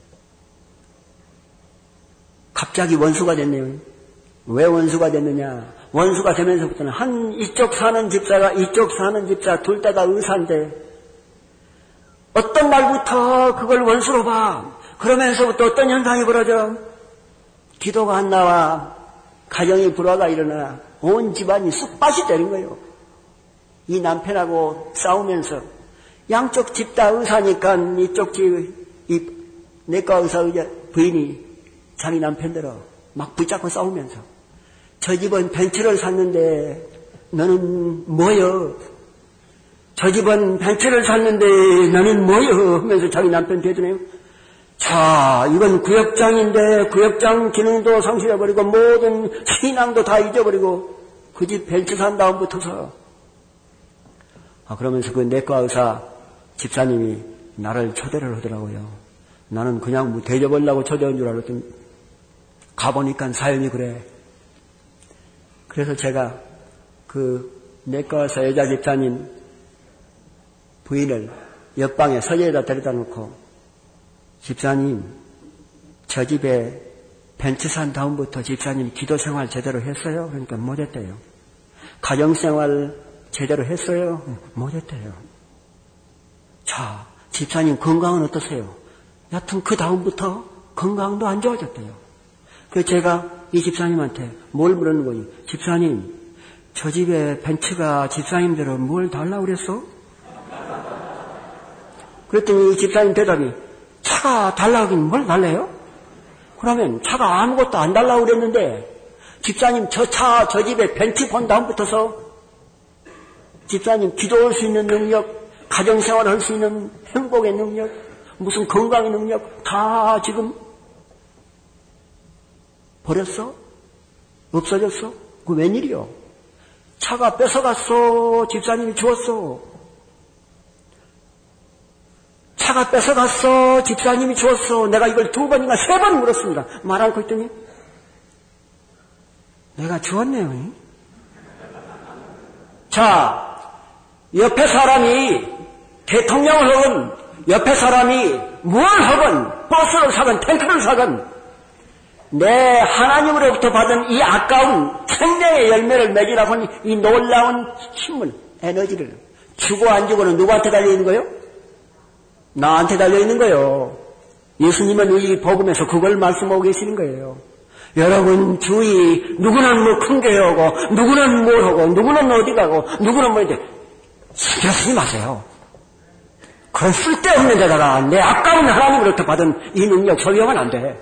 갑자기 원수가 됐네요. 왜 원수가 됐느냐? 원수가 되면서부터는 한 이쪽 사는 집사가 이쪽 사는 집사 둘 다 다 의사인데 어떤 날부터 그걸 원수로 봐. 그러면서부터 어떤 현상이 벌어져? 기도가 안 나와. 가정이 불화가 일어나. 온 집안이 쑥밭이 되는 거예요. 이 남편하고 싸우면서 양쪽 집 다 의사니까 이쪽 집, 이 내과 의사 부인이 자기 남편대로 막 붙잡고 싸우면서 저 집은 벤츠를 샀는데 너는 뭐여? 저 집은 벤츠를 샀는데 너는 뭐여? 하면서 자기 남편 되더네요. 자, 이건 구역장인데 구역장 기능도 상실해버리고 모든 신앙도 다 잊어버리고 그 집 벤츠 산 다음부터서 아, 그러면서 그 내과 의사 집사님이 나를 초대를 하더라고요. 나는 그냥 뭐 대접하려고 초대한 줄 알았더니 가보니까 사연이 그래. 그래서 제가 그 내과 의사 여자 집사님 부인을 옆방에 서재에다 데려다 놓고 집사님, 저 집에 벤츠 산 다음부터 집사님 기도생활 제대로 했어요? 그러니까 못했대요. 가정생활 제대로 했어요? 못했대요. 자, 집사님 건강은 어떠세요? 여튼 그 다음부터 건강도 안 좋아졌대요. 그래서 제가 이 집사님한테 뭘 물었는 거지? 집사님, 저 집에 벤츠가 집사님대로 뭘 달라고 그랬어? 그랬더니 이 집사님 대답이 차가 달라고 하긴 뭘 달래요? 그러면 차가 아무것도 안 달라고 그랬는데 집사님 저 차, 저 집에 벤츠 본 다음부터서 집사님 기도할 수 있는 능력, 가정생활 할 수 있는 행복의 능력, 무슨 건강의 능력 다 지금 버렸어? 없어졌어? 그 웬일이요? 차가 뺏어갔어? 집사님이 주었어? 차가 뺏어갔어? 집사님이 주었어? 내가 이걸 두 번인가 세 번 물었습니다. 말 않고 있더니 내가 주었네요. 자, 옆에 사람이 대통령을 하건 옆에 사람이 뭘 하건 버스를 사건 탱크를 사건 내 하나님으로부터 받은 이 아까운 생명의 열매를 맺으라고 하니 이 놀라운 힘을, 에너지를 주고 안 주고는 누구한테 달려있는 거예요? 나한테 달려있는 거예요. 예수님은 이 복음에서 그걸 말씀하고 계시는 거예요. 여러분 주위 누구는 뭐 큰 교회 오고 누구는 뭘 하고 누구는 어디 가고 누구는 뭐 이제 신경 쓰지 마세요. 그런 쓸데없는 데다가 내 아까운 하나님으로부터 받은 이 능력 소유하면 안 돼.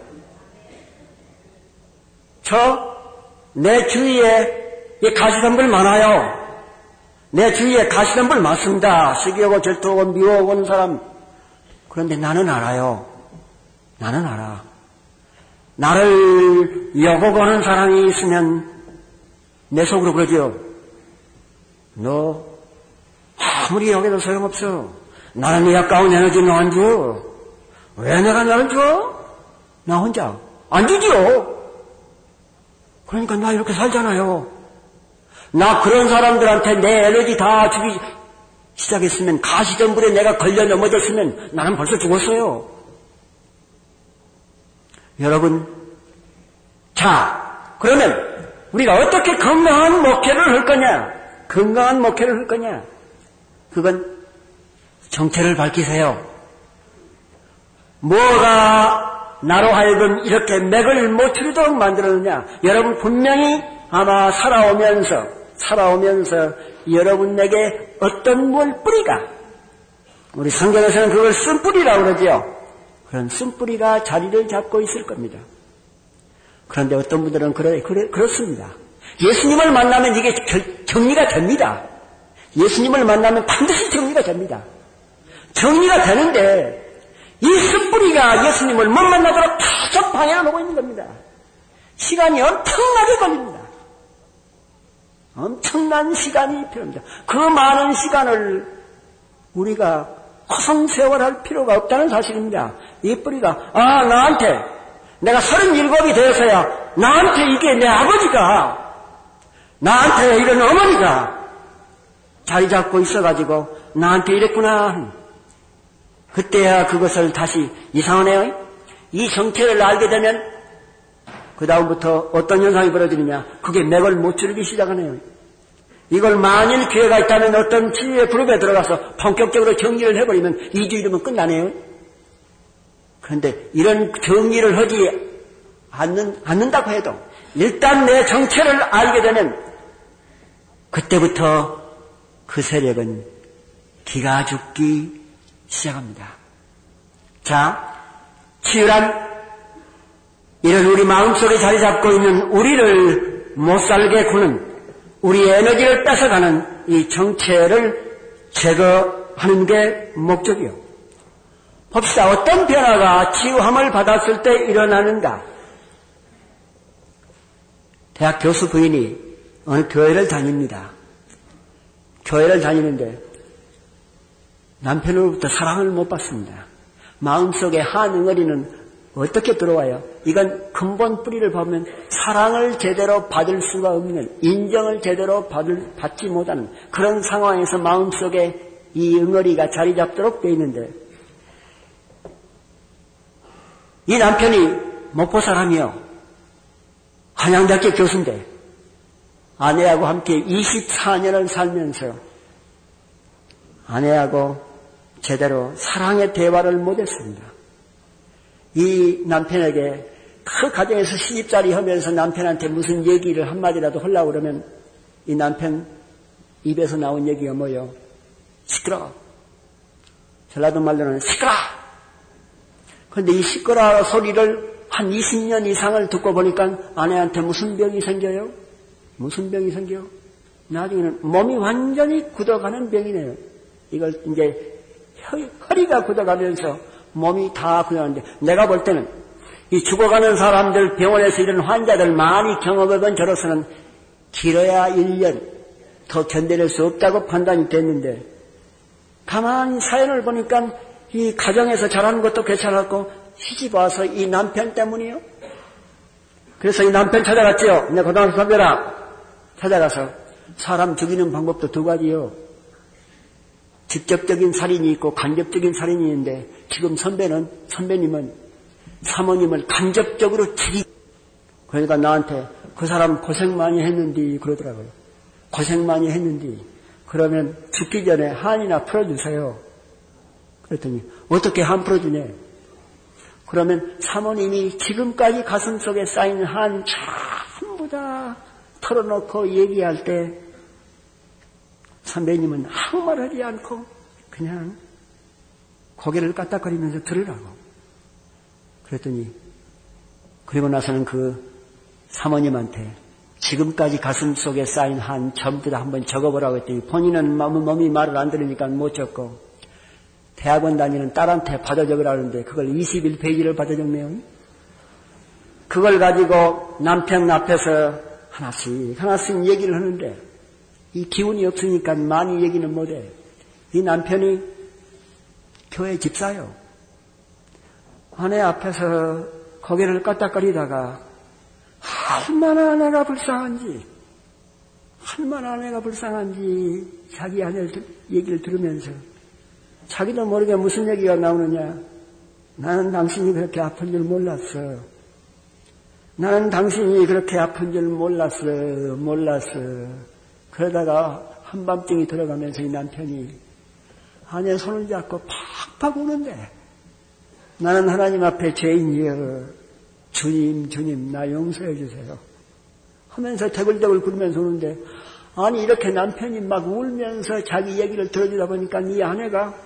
저 내 주위에 이 가시덤불 많아요. 내 주위에 가시덤불 많습니다. 시기하고 질투하고 미워하고 오는 사람. 그런데 나는 알아요. 나는 알아. 나를 여보고는 사람이 있으면 내 속으로 그러죠. 너 아무리 여겨도 소용없어. 나는 이 아까운 에너지 너 안 줘. 왜 내가 나를 줘? 나 혼자 안 주지요. 그러니까 나 이렇게 살잖아요. 나 그런 사람들한테 내 에너지 다 주기 시작했으면 가시덤불에 내가 걸려 넘어졌으면 나는 벌써 죽었어요. 여러분, 자, 그러면 우리가 어떻게 건강한 목회를 할 거냐? 건강한 목회를 할 거냐? 그건 정체를 밝히세요. 뭐가 나로 하여금 이렇게 맥을 못 추리도록 만들었느냐? 여러분 분명히 아마 살아오면서 살아오면서 여러분에게 어떤 뭘 뿌리가, 우리 성경에서는 그걸 쓴뿌리라고 그러죠. 그런 쓴뿌리가 자리를 잡고 있을 겁니다. 그런데 어떤 분들은 그래, 그래, 그렇습니다. 예수님을 만나면 이게 정리가 됩니다. 예수님을 만나면 반드시 정리가 됩니다. 정리가 되는데 이 쓴뿌리가 예수님을 못 만나도록 계속 방해를 하고 있는 겁니다. 시간이 엄청나게 걸립니다. 엄청난 시간이 필요합니다. 그 많은 시간을 우리가 허송세월할 필요가 없다는 사실입니다. 이 뿌리가 아 나한테 내가 서른일곱이 되어서야 나한테 이게 내 아버지가 나한테 이런 어머니가 자리 잡고 있어가지고 나한테 이랬구나. 그때야 그것을 다시 이상하네요. 이 정체를 알게 되면 그 다음부터 어떤 현상이 벌어지느냐. 그게 맥을 못 줄이기 시작하네요. 이걸 만일 기회가 있다면 어떤 치유의 그룹에 들어가서 본격적으로 정리를 해버리면 이 주일이면 끝나네요. 그런데 이런 정리를 하지 않는, 않는다고 해도 일단 내 정체를 알게 되면 그때부터 그 세력은 기가 죽기 시작합니다. 자, 치유란 이런 우리 마음속에 자리 잡고 있는 우리를 못 살게 구는 우리의 에너지를 뺏어가는 이 정체를 제거하는 게 목적이요. 봅시다. 어떤 변화가 치유함을 받았을 때 일어나는가? 대학 교수 부인이 어느 교회를 다닙니다. 교회를 다니는데 남편으로부터 사랑을 못 받습니다. 마음속에 한 응어리는 어떻게 들어와요? 이건 근본 뿌리를 보면 사랑을 제대로 받을 수가 없는, 인정을 제대로 받을, 받지 못하는 그런 상황에서 마음속에 이 응어리가 자리 잡도록 되어 있는데 이 남편이 목포 사람이요. 한양대학교 교수인데 아내하고 함께 이십사 년을 살면서 아내하고 제대로 사랑의 대화를 못했습니다. 이 남편에게 그 가정에서 시집살이 하면서 남편한테 무슨 얘기를 한마디라도 하려고 그러면 이 남편 입에서 나온 얘기가 뭐예요? 시끄러워. 전라도 말로는 시끄러워. 그런데 이 시끄러워 소리를 한 이십 년 이상을 듣고 보니까 아내한테 무슨 병이 생겨요? 무슨 병이 생겨요? 나중에는 몸이 완전히 굳어가는 병이네요. 이걸 이제 허리가 굳어가면서 몸이 다 굳어가는데 내가 볼 때는 이 죽어가는 사람들 병원에서 이런 환자들 많이 경험해본 저로서는 길어야 일 년 더 견뎌낼 수 없다고 판단이 됐는데 가만히 사연을 보니까 이 가정에서 자라는 것도 괜찮았고 시집 와서 이 남편 때문이요. 그래서 이 남편 찾아갔죠. 내 고등학교 선배라 찾아가서 사람 죽이는 방법도 두 가지요. 직접적인 살인이 있고 간접적인 살인이 있는데 지금 선배는 선배님은 사모님을 간접적으로 죽이 그러니까 나한테 그 사람 고생 많이 했는데 그러더라고요. 고생 많이 했는데 그러면 죽기 전에 한이나 풀어주세요. 그랬더니 어떻게 한 풀어주냐. 그러면 사모님이 지금까지 가슴속에 쌓인 한 전부 다 털어놓고 얘기할 때 선배님은 아무 말 하지 않고 그냥 고개를 까딱거리면서 들으라고. 그랬더니 그리고 나서는 그 사모님한테 지금까지 가슴속에 쌓인 한 전부 다 한번 적어보라고 했더니 본인은 몸이 말을 안 들으니까 못 적고 대학원 다니는 딸한테 받아 적으라는데 그걸 이십일 페이지를 받아 적네요. 그걸 가지고 남편 앞에서 하나씩 하나씩 얘기를 하는데 이 기운이 없으니까 많이 얘기는 못해. 이 남편이 교회 집사요. 아내 앞에서 고개를 까딱거리다가 얼마나 아내가 불쌍한지 얼마나 아내가 불쌍한지 자기 아내 얘기를 들으면서 자기도 모르게 무슨 얘기가 나오느냐. 나는 당신이 그렇게 아픈 줄 몰랐어. 나는 당신이 그렇게 아픈 줄 몰랐어. 몰랐어. 그러다가 한밤중이 들어가면서 이 남편이 아내 손을 잡고 팍팍 우는데 나는 하나님 앞에 죄인이여 주님 주님 나 용서해 주세요 하면서 대굴대굴 굴면서 우는데 아니 이렇게 남편이 막 울면서 자기 얘기를 들어주다 보니까 네 아내가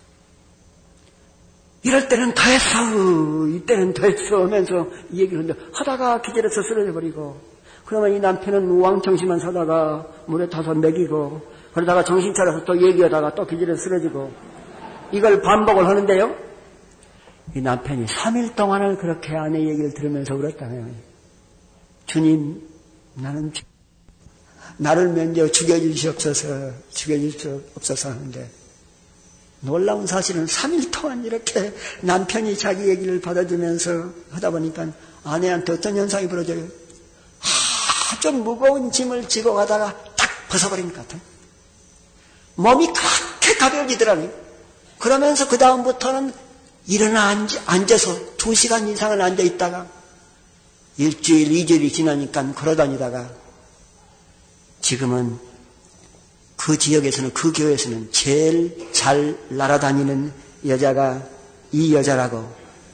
이럴 때는 더 했어 이때는 더 했어 하면서 이 얘기를 하는데 하다가 기절해서 쓰러져 버리고 그러면 이 남편은 우왕청심만 사다가 물에 타서 먹이고 그러다가 정신 차려서 또 얘기하다가 또 기절해서 쓰러지고 이걸 반복을 하는데요. 이 남편이 삼 일 동안을 그렇게 아내 얘기를 들으면서 울었다네요. 주님 나는 나를 면제 죽여주시옵소서 죽여주시옵소서 하는데 놀라운 사실은 삼 일 동안 이렇게 남편이 자기 얘기를 받아주면서 하다 보니까 아내한테 어떤 현상이 벌어져요. 아주 무거운 짐을 지고 가다가 탁 벗어버린 것 같아요. 몸이 그렇게 가벼워지더라고요. 그러면서 그 다음부터는 일어나 앉아서 두 시간 이상을 앉아 있다가 일주일, 이주일이 지나니까 걸어다니다가 지금은 그 지역에서는 그 교회에서는 제일 잘 날아다니는 여자가 이 여자라고.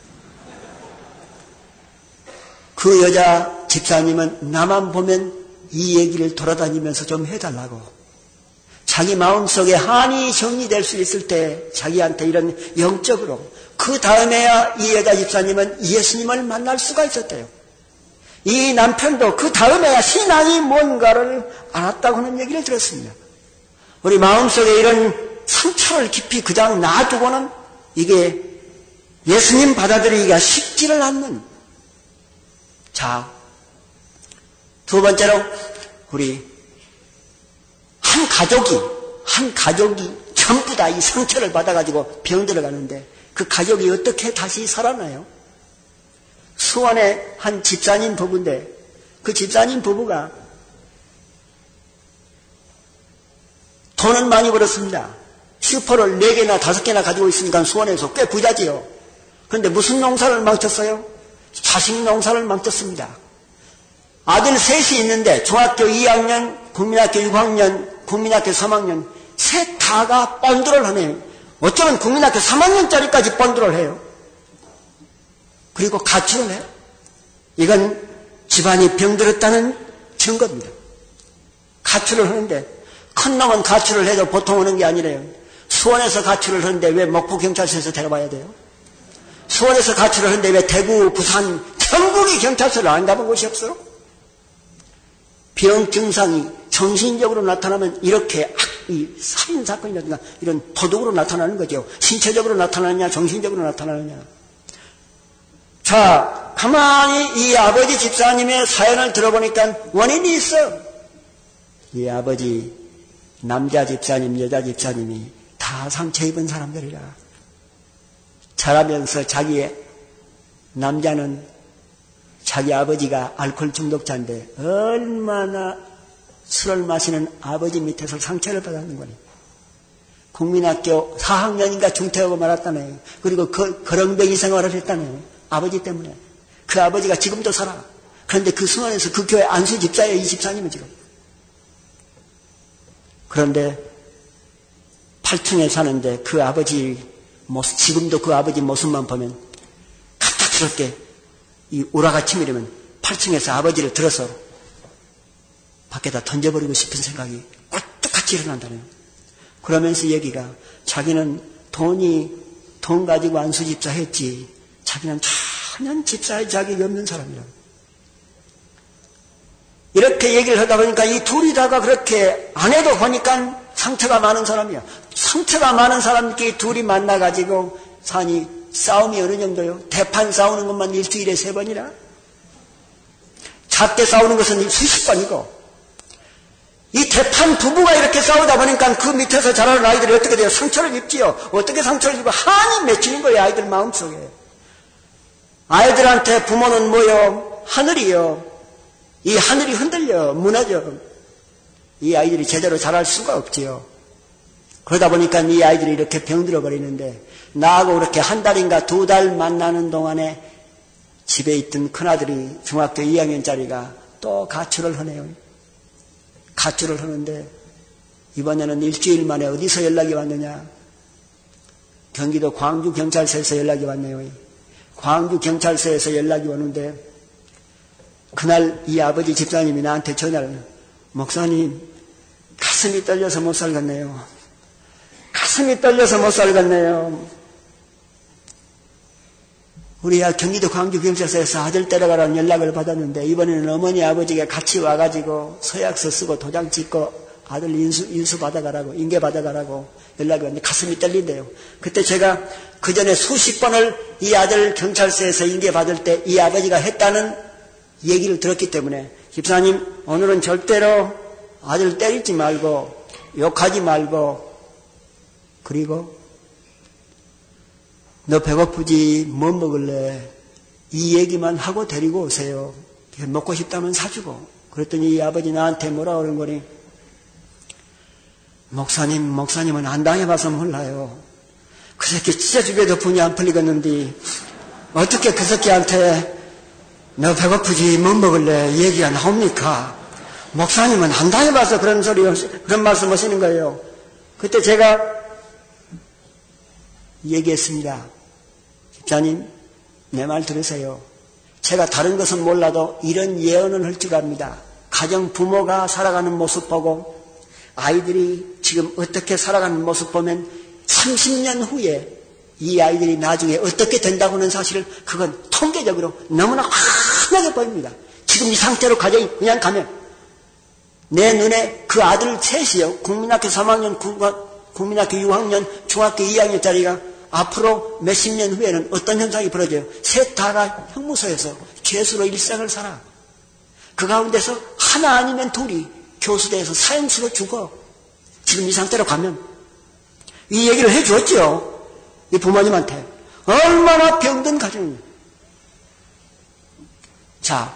그 여자 집사님은 나만 보면 이 얘기를 돌아다니면서 좀 해달라고. 자기 마음속에 한이 정리될 수 있을 때 자기한테 이런 영적으로 그 다음에야 이 여자 집사님은 예수님을 만날 수가 있었대요. 이 남편도 그 다음에야 신앙이 뭔가를 알았다고 하는 얘기를 들었습니다. 우리 마음속에 이런 상처를 깊이 그냥 놔두고는 이게 예수님 받아들이기가 쉽지를 않는. 자, 두 번째로 우리 한 가족이 한 가족이 전부 다 이 상처를 받아가지고 병들어 가는데 그 가족이 어떻게 다시 살아나요? 수원의 한 집사님 부부인데 그 집사님 부부가 돈은 많이 벌었습니다. 슈퍼를 네 개나 다섯 개나 가지고 있으니까 수원에서 꽤 부자지요. 그런데 무슨 농사를 망쳤어요? 자식 농사를 망쳤습니다. 아들 셋이 있는데 중학교 이 학년, 국민학교 육 학년, 국민학교 삼 학년 셋 다가 번들을 하네요. 어쩌면 국민학교 삼 학년짜리까지 번들을 해요. 그리고 가출을 해요. 이건 집안이 병들었다는 증거입니다. 가출을 하는데 큰 놈은 가출을 해도 보통 오는 게 아니래요. 수원에서 가출을 하는데 왜 목포경찰서에서 데려와야 돼요? 수원에서 가출을 하는데 왜 대구, 부산, 전국이 경찰서를 안 가본 곳이 없어요? 병 증상이 정신적으로 나타나면 이렇게 이 살인사건이라든가 이런 도둑으로 나타나는 거죠. 신체적으로 나타나느냐 정신적으로 나타나느냐. 자, 가만히 이 아버지 집사님의 사연을 들어보니까 원인이 있어. 이 아버지 남자 집사님 여자 집사님이 다 상처 입은 사람들이라. 자라면서 자기의 남자는 자기 아버지가 알코올 중독자인데 얼마나 술을 마시는 아버지 밑에서 상처를 받았는 거니. 국민학교 사 학년인가 중퇴하고 말았다네요. 그리고 그 거렁뱅이 생활을 했다네요. 아버지 때문에. 그 아버지가 지금도 살아. 그런데 그 수원에서 그 교회 안수 집사예요. 이 집사님은 지금. 그런데 팔 층에 사는데 그 아버지 모습, 지금도 그 아버지 모습만 보면 갑작스럽게 이 우라가 치밀으면 팔 층에서 아버지를 들어서 밖에다 던져버리고 싶은 생각이 꿀떡같이 일어난다네요. 그러면서 얘기가 자기는 돈이 돈 가지고 안수집사 했지 자기는 전혀 집사의 자격이 없는 사람이라고. 이렇게 얘기를 하다 보니까 이 둘이 다가 그렇게 안 해도 보니까 상처가 많은 사람이야. 상처가 많은 사람끼리 둘이 만나가지고 사니 싸움이 어느 정도요? 대판 싸우는 것만 일주일에 세 번이나? 작게 싸우는 것은 수십 번이고. 이 대판 부부가 이렇게 싸우다 보니까 그 밑에서 자라는 아이들이 어떻게 돼요? 상처를 입지요. 어떻게 상처를 입고 한이 맺히는 거예요. 아이들 마음속에. 아이들한테 부모는 뭐요? 하늘이요. 이 하늘이 흔들려 무너져. 이 아이들이 제대로 자랄 수가 없지요. 그러다 보니까 이 아이들이 이렇게 병들어 버리는데 나하고 그렇게 한 달인가 두 달 만나는 동안에 집에 있던 큰아들이 중학교 이 학년짜리가 또 가출을 하네요. 가출을 하는데 이번에는 일주일 만에 어디서 연락이 왔느냐. 경기도 광주경찰서에서 연락이 왔네요. 광주경찰서에서 연락이 오는데 그날 이 아버지 집사님이 나한테 전화를 목사님 가슴이 떨려서 못 살겠네요. 가슴이 떨려서 못 살겠네요. 우리 경기도 광주경찰서에서 아들 데려가라는 연락을 받았는데 이번에는 어머니 아버지가 같이 와가지고 서약서 쓰고 도장 찍고 아들 인수, 인수 받아가라고 인계 받아가라고 연락이 왔는데 가슴이 떨린대요. 그때 제가 그 전에 수십 번을 이 아들 경찰서에서 인계 받을 때 이 아버지가 했다는 얘기를 들었기 때문에 집사님 오늘은 절대로 아들 때리지 말고 욕하지 말고 그리고 너 배고프지 뭐 먹을래 이 얘기만 하고 데리고 오세요. 먹고 싶다면 사주고. 그랬더니 이 아버지 나한테 뭐라 그런 거니 목사님 목사님은 안 당해봐서 몰라요. 그 새끼 찢어 죽여도 분이 안 풀리겠는데 어떻게 그 새끼한테 너 배고프지 뭐 먹을래 얘기가 나옵니까? 목사님은 안 당해봐서 그런 소리 그런 말씀 하시는 거예요. 그때 제가 얘기했습니다. 집사님 내 말 들으세요. 제가 다른 것은 몰라도 이런 예언을 할 줄 압니다. 가정 부모가 살아가는 모습 보고 아이들이 지금 어떻게 살아가는 모습 보면 삼십 년 후에 이 아이들이 나중에 어떻게 된다고 하는 사실을 그건 통계적으로 너무나 환하게 보입니다. 지금 이 상태로 가정이 그냥 가면 내 눈에 그 아들 셋이요. 국민학교 삼 학년, 국민학교 육 학년, 중학교 이 학년짜리가 앞으로 몇십 년 후에는 어떤 현상이 벌어져요? 셋 다가 형무소에서 죄수로 일생을 살아. 그 가운데서 하나 아니면 둘이 교수대에서 사형수로 죽어. 지금 이 상태로 가면. 이 얘기를 해줬죠. 이 부모님한테. 얼마나 병든 가정이에요. 자,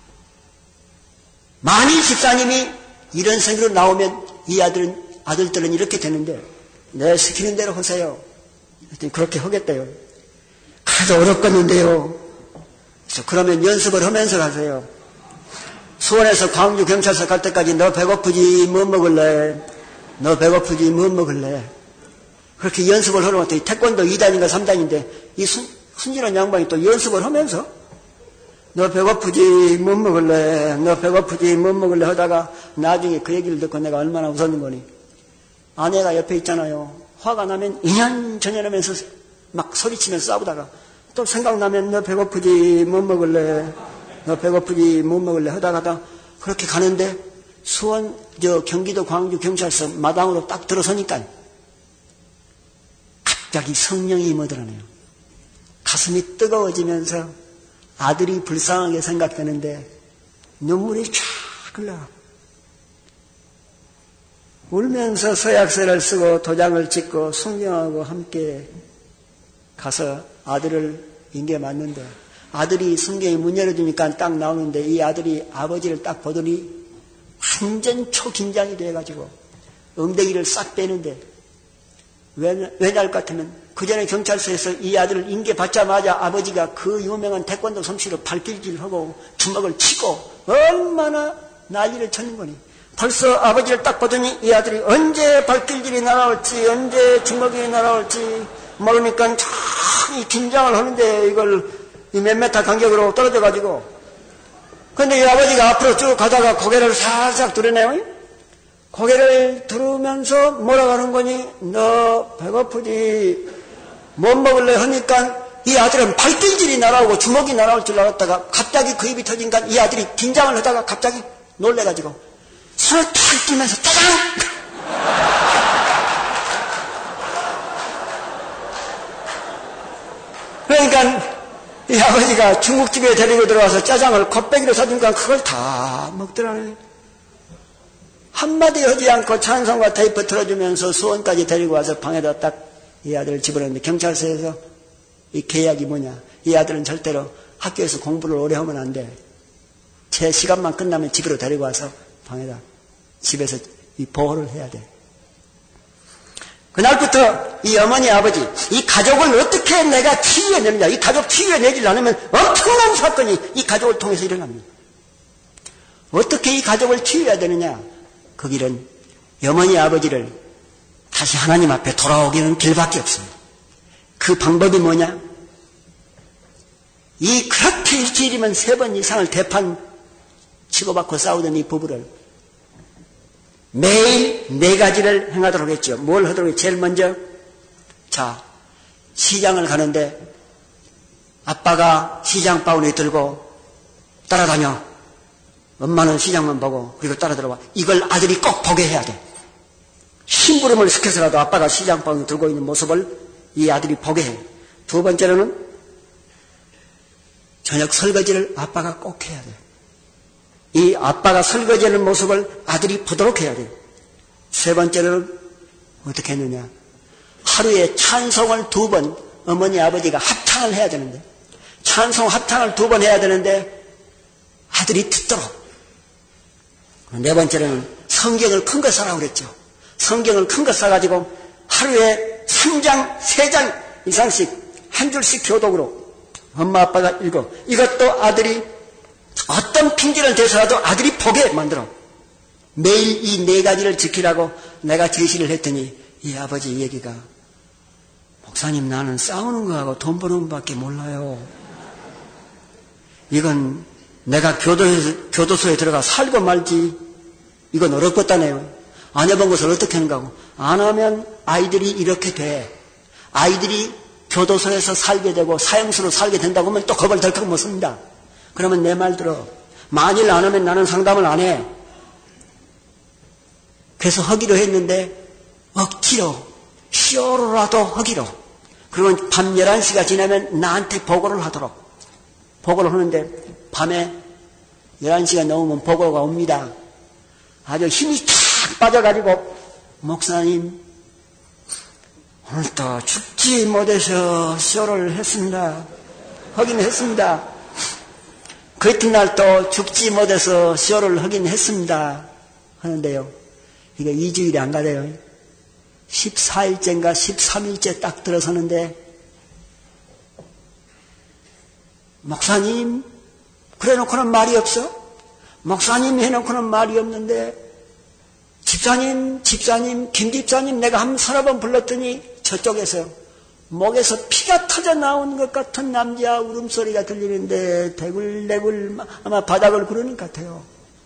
만일 집사님이 이런 생으로 나오면 이 아들은, 아들들은 이렇게 되는데, 내 시키는 대로 하세요. 그렇게 하겠대요. 그래도 어렵겠는데요. 그래서 그러면 연습을 하면서 가세요. 수원에서 광주 경찰서 갈 때까지 너 배고프지 뭐 먹을래? 너 배고프지 뭐 먹을래? 그렇게 연습을 하러 왔더니 태권도 이 단인가 삼 단인데 이 순, 순진한 양반이 또 연습을 하면서 너 배고프지 뭐 먹을래? 너 배고프지 뭐 먹을래? 하다가 나중에 그 얘기를 듣고 내가 얼마나 웃었는 거니. 아내가 옆에 있잖아요. 화가 나면 인연전연하면서 막 소리치면서 싸우다가 또 생각나면 너 배고프지 뭐 먹을래? 너 배고프지 뭐 먹을래? 하다가 그렇게 가는데 수원 저 경기도 광주 경찰서 마당으로 딱 들어서니까 갑자기 성령이 임하더라네요. 가슴이 뜨거워지면서 아들이 불쌍하게 생각되는데 눈물이 쫙 흘러. 울면서 서약서를 쓰고 도장을 찍고 순경하고 함께 가서 아들을 인계 맞는데 아들이 성경이 문 열어주니까 딱 나오는데 이 아들이 아버지를 딱 보더니 완전 초긴장이 돼가지고 엉덩이를 싹 빼는데 왜, 왜냐 할 것 같으면 그 전에 경찰서에서 이 아들을 인계 받자마자 아버지가 그 유명한 태권도 솜씨로 발길질하고 주먹을 치고 얼마나 난리를 쳤는 거니. 벌써 아버지를 딱 보더니 이 아들이 언제 발길질이 날아올지 언제 주먹이 날아올지 모르니까 참 이 긴장을 하는데 이걸 몇 메타 간격으로 떨어져 가지고 근데 이 아버지가 앞으로 쭉 가다가 고개를 살짝 들으네요. 고개를 들으면서 뭐라고 하는 거니? 너 배고프지? 못 먹을래? 하니까 이 아들은 발길질이 날아오고 주먹이 날아올 줄 알았다가 갑자기 그 입이 터진가 이 아들이 긴장을 하다가 갑자기 놀래가지고 손을 탁 들면서 짜잔! 그러니까 이 아버지가 중국집에 데리고 들어와서 짜장을 겉배기로 사준까 그걸 다 먹더라고요. 한마디 하지 않고 찬송과 테이프 틀어주면서 수원까지 데리고 와서 방에다 딱 이 아들을 집어넣는데 경찰서에서 이 계약이 뭐냐. 이 아들은 절대로 학교에서 공부를 오래 하면 안 돼. 제 시간만 끝나면 집으로 데리고 와서 방에다 집에서 이 보호를 해야 돼. 그날부터 이 어머니 아버지 이 가족을 어떻게 내가 치유해내느냐. 이 가족 치유해내지 않으면 엄청난 사건이 이 가족을 통해서 일어납니다. 어떻게 이 가족을 치유해야 되느냐. 그 길은 어머니 아버지를 다시 하나님 앞에 돌아오기는 길밖에 없습니다. 그 방법이 뭐냐? 이 그렇게 일주일이면 세 번 이상을 대판 치고받고 싸우던 이 부부를 매일 네 가지를 행하도록 했죠. 뭘 하도록 했죠? 제일 먼저 자 시장을 가는데 아빠가 시장 바구니 들고 따라다녀. 엄마는 시장만 보고 그리고 따라 들어와. 이걸 아들이 꼭 보게 해야 돼. 심부름을 시켜서라도 아빠가 시장 바구니 들고 있는 모습을 이 아들이 보게 해. 두 번째로는 저녁 설거지를 아빠가 꼭 해야 돼. 이 아빠가 설거지하는 모습을 아들이 보도록 해야 돼. 세 번째로는 어떻게 했느냐. 하루에 찬송을 두 번 어머니 아버지가 합창을 해야 되는데 찬송 합창을 두 번 해야 되는데 아들이 듣도록. 네 번째로는 성경을 큰 거 사라고 그랬죠. 성경을 큰 거 사가지고 하루에 삼 장, 세 장 이상씩 한 줄씩 교독으로 엄마 아빠가 읽어. 이것도 아들이 어떤 핑계를 대서라도 아들이 보게 만들어. 매일 이 네 가지를 지키라고 내가 제시를 했더니 이 아버지 얘기가 목사님 나는 싸우는 거하고 돈 버는 것밖에 몰라요. 이건 내가 교도소에, 교도소에 들어가 살고 말지 이건 어렵겠다네요. 안 해본 것을 어떻게 하는가 하고 안 하면 아이들이 이렇게 돼. 아이들이 교도소에서 살게 되고 사형수로 살게 된다고 하면 또 겁을 덜컥 못 씁니다. 그러면 내 말 들어. 만일 안 하면 나는 상담을 안 해. 그래서 하기로 했는데 억지로 쇼로라도 하기로. 그러면 밤 열한 시가 지나면 나한테 보고를 하도록. 보고를 하는데 밤에 열한 시가 넘으면 보고가 옵니다. 아주 힘이 탁 빠져가지고 목사님 오늘도 죽지 못해서 쇼를 했습니다. 하긴 했습니다. 그 이튿날 또 죽지 못해서 쇼를 하긴 했습니다. 하는데요. 이거 이 주일이 안 가대요. 십사 일째인가 십삼 일째 딱 들어서는데 목사님 그래놓고는 말이 없어? 목사님 해놓고는 말이 없는데 집사님, 집사님, 김집사님 내가 한 서너 번 불렀더니 저쪽에서 목에서 피가 터져 나온 것 같은 남자 울음소리가 들리는데 대굴대굴 아마 바닥을 구르는 것 같아요.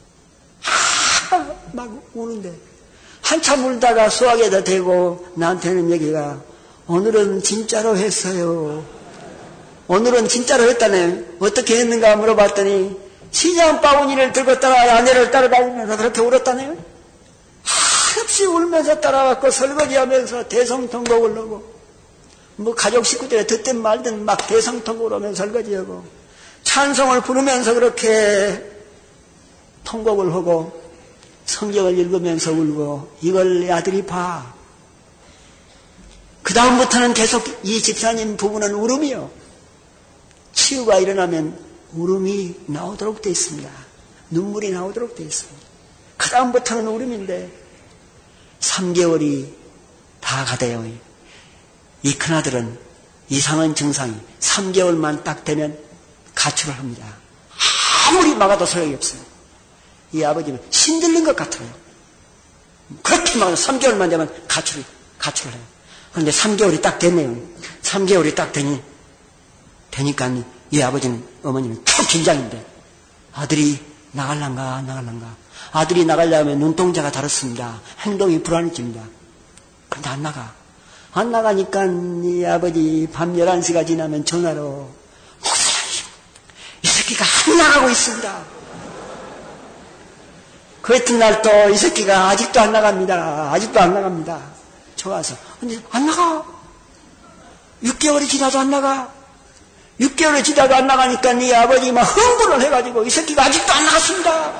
하, 막 우는데 한참 울다가 수학에다 대고 나한테는 얘기가 오늘은 진짜로 했어요. 오늘은 진짜로 했다네. 어떻게 했는가 물어봤더니 시장 바구니를 들고 따라 아내를 따라다니면서 그렇게 울었다네요. 한없이 울면서 따라왔고 설거지하면서 대성통곡을 하고 뭐 가족 식구들이 듣든 말든 막 대성통곡을 하면서 설거지하고 찬송을 부르면서 그렇게 통곡을 하고 성경을 읽으면서 울고 이걸 아들이 봐. 그 다음부터는 계속 이 집사님 부부는 울음이요. 치유가 일어나면 울음이 나오도록 되어 있습니다. 눈물이 나오도록 되어 있습니다. 그 다음부터는 울음인데 삼 개월이 다 가대요. 이 큰아들은 이상한 증상이 삼 개월만 딱 되면 가출을 합니다. 아무리 막아도 소용이 없어요. 이 아버지는 신들린 것 같아요. 그렇게 막아도 삼 개월만 되면 가출을, 가출을 해요. 그런데 삼 개월이 딱 됐네요. 삼 개월이 딱 되니, 되니까 이 아버지는, 어머니는 çok 긴장인데, 아들이 나갈란가, 안 나갈란가. 아들이 나가려면 눈동자가 다릅니다. 행동이 불안해집니다. 그런데 안 나가. 안 나가니까 이 아버지 밤 열한 시가 지나면 전화로, 목사님, 이 새끼가 안 나가고 있습니다. 그 이튿날 또 이 새끼가 아직도 안 나갑니다. 아직도 안 나갑니다. 좋아서. 근데 안 나가. 육 개월이 지나도 안 나가. 육 개월이 지나도 안 나가니까 네 아버지 막 흥분을 해가지고 이 새끼가 아직도 안 나갔습니다.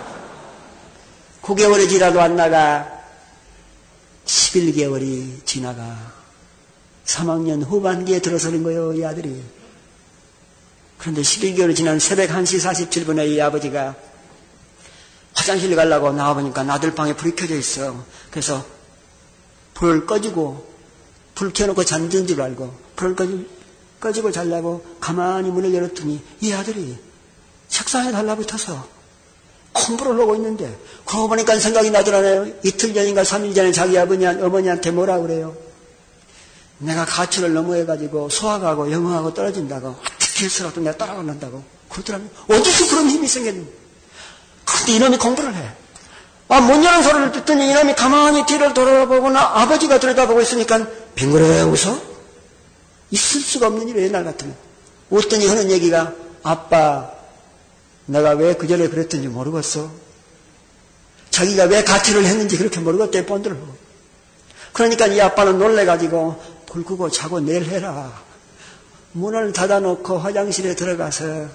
구 개월이 지나도 안 나가. 십일 개월이 지나가. 삼 학년 후반기에 들어서는 거예요, 이 아들이. 그런데 십일 개월이 지난 새벽 한 시 사십칠 분에 이 아버지가 화장실 가려고 나와보니까 아들 방에 불이 켜져 있어. 그래서 불을 꺼지고, 불 켜놓고 잠든 줄 알고, 불을 꺼지, 꺼지고 자려고 가만히 문을 열었더니 이 아들이 책상에 달라붙어서 공부를 하고 있는데, 그러고 보니까 생각이 나더라네요. 이틀 전인가 삼 일 전에 자기 아버지, 어머니한테 뭐라 그래요? 내가 가출을 너무 해가지고 수학하고 영어하고 떨어진다고, 어떻게 해서라도 내가 따라간다고 그러더라고요. 어디서 그런 힘이 생겼는데. 근데 이놈이 공부를 해. 아, 문 여는 소리를 듣더니 이놈이 가만히 뒤를 돌아보거나 아버지가 들여다보고 있으니까 빙그레 웃어? 있을 수가 없는 일이에요, 옛날 같으면. 웃더니 하는 얘기가, 아빠, 내가 왜 그전에 그랬던지 모르겠어. 자기가 왜 가출을 했는지 그렇게 모르겠대, 본드를 하고. 그러니까 이 아빠는 놀래가지고 불 끄고 자고 내일 해라. 문을 닫아놓고 화장실에 들어가서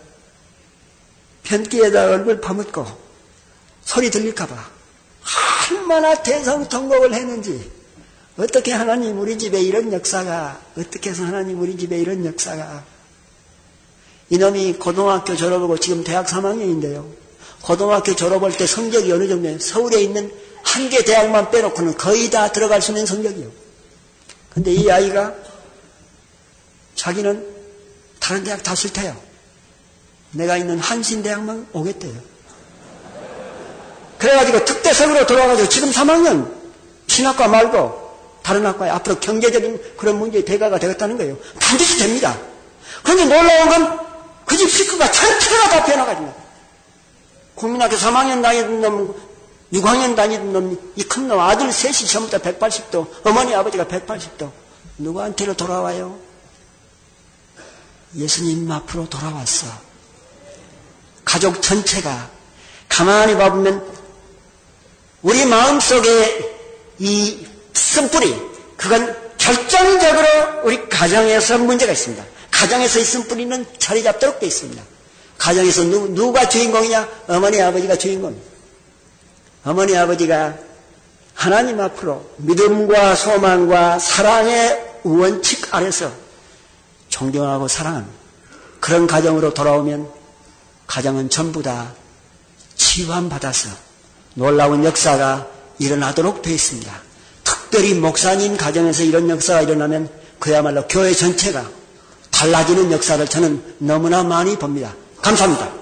변기에다 얼굴 파묻고 소리 들릴까봐 얼마나 대성통곡을 했는지, 어떻게 하나님 우리 집에 이런 역사가, 어떻게 해서 하나님 우리 집에 이런 역사가. 이놈이 고등학교 졸업하고 지금 대학 삼 학년인데요. 고등학교 졸업할 때 성적이 어느 정도예요? 서울에 있는 한 개 대학만 빼놓고는 거의 다 들어갈 수 있는 성적이요. 근데 이 아이가 자기는 다른 대학 다 싫대요. 내가 있는 한신대학만 오겠대요. 그래가지고 특대생으로 돌아가가지고 지금 삼 학년 신학과 말고 다른 학과에 앞으로 경제적인 그런 문제의 대가가 되겠다는 거예요. 반드시 됩니다. 그런데 놀라운 건 그 집 식구가 전체가 다 변화가지고, 국민학교 삼 학년 다니던 놈, 육 학년 다니던 놈, 이 큰 놈, 아들 셋이 전부 다 백팔십 도, 어머니 아버지가 백팔십 도. 누구한테로 돌아와요? 예수님 앞으로 돌아왔어. 가족 전체가. 가만히 봐보면 우리 마음속에 이 쓴뿌리, 그건 결정적으로 우리 가정에서 문제가 있습니다. 가정에서 있은 뿌리는 자리 잡도록 되어 있습니다. 가정에서 누, 누가 주인공이냐? 어머니 아버지가 주인공입니다. 어머니 아버지가 하나님 앞으로 믿음과 소망과 사랑의 원칙 아래서 존경하고 사랑하는 그런 가정으로 돌아오면 가정은 전부 다 치유함받아서 놀라운 역사가 일어나도록 되어 있습니다. 특별히 목사님 가정에서 이런 역사가 일어나면 그야말로 교회 전체가 달라지는 역사를 저는 너무나 많이 봅니다. 감사합니다.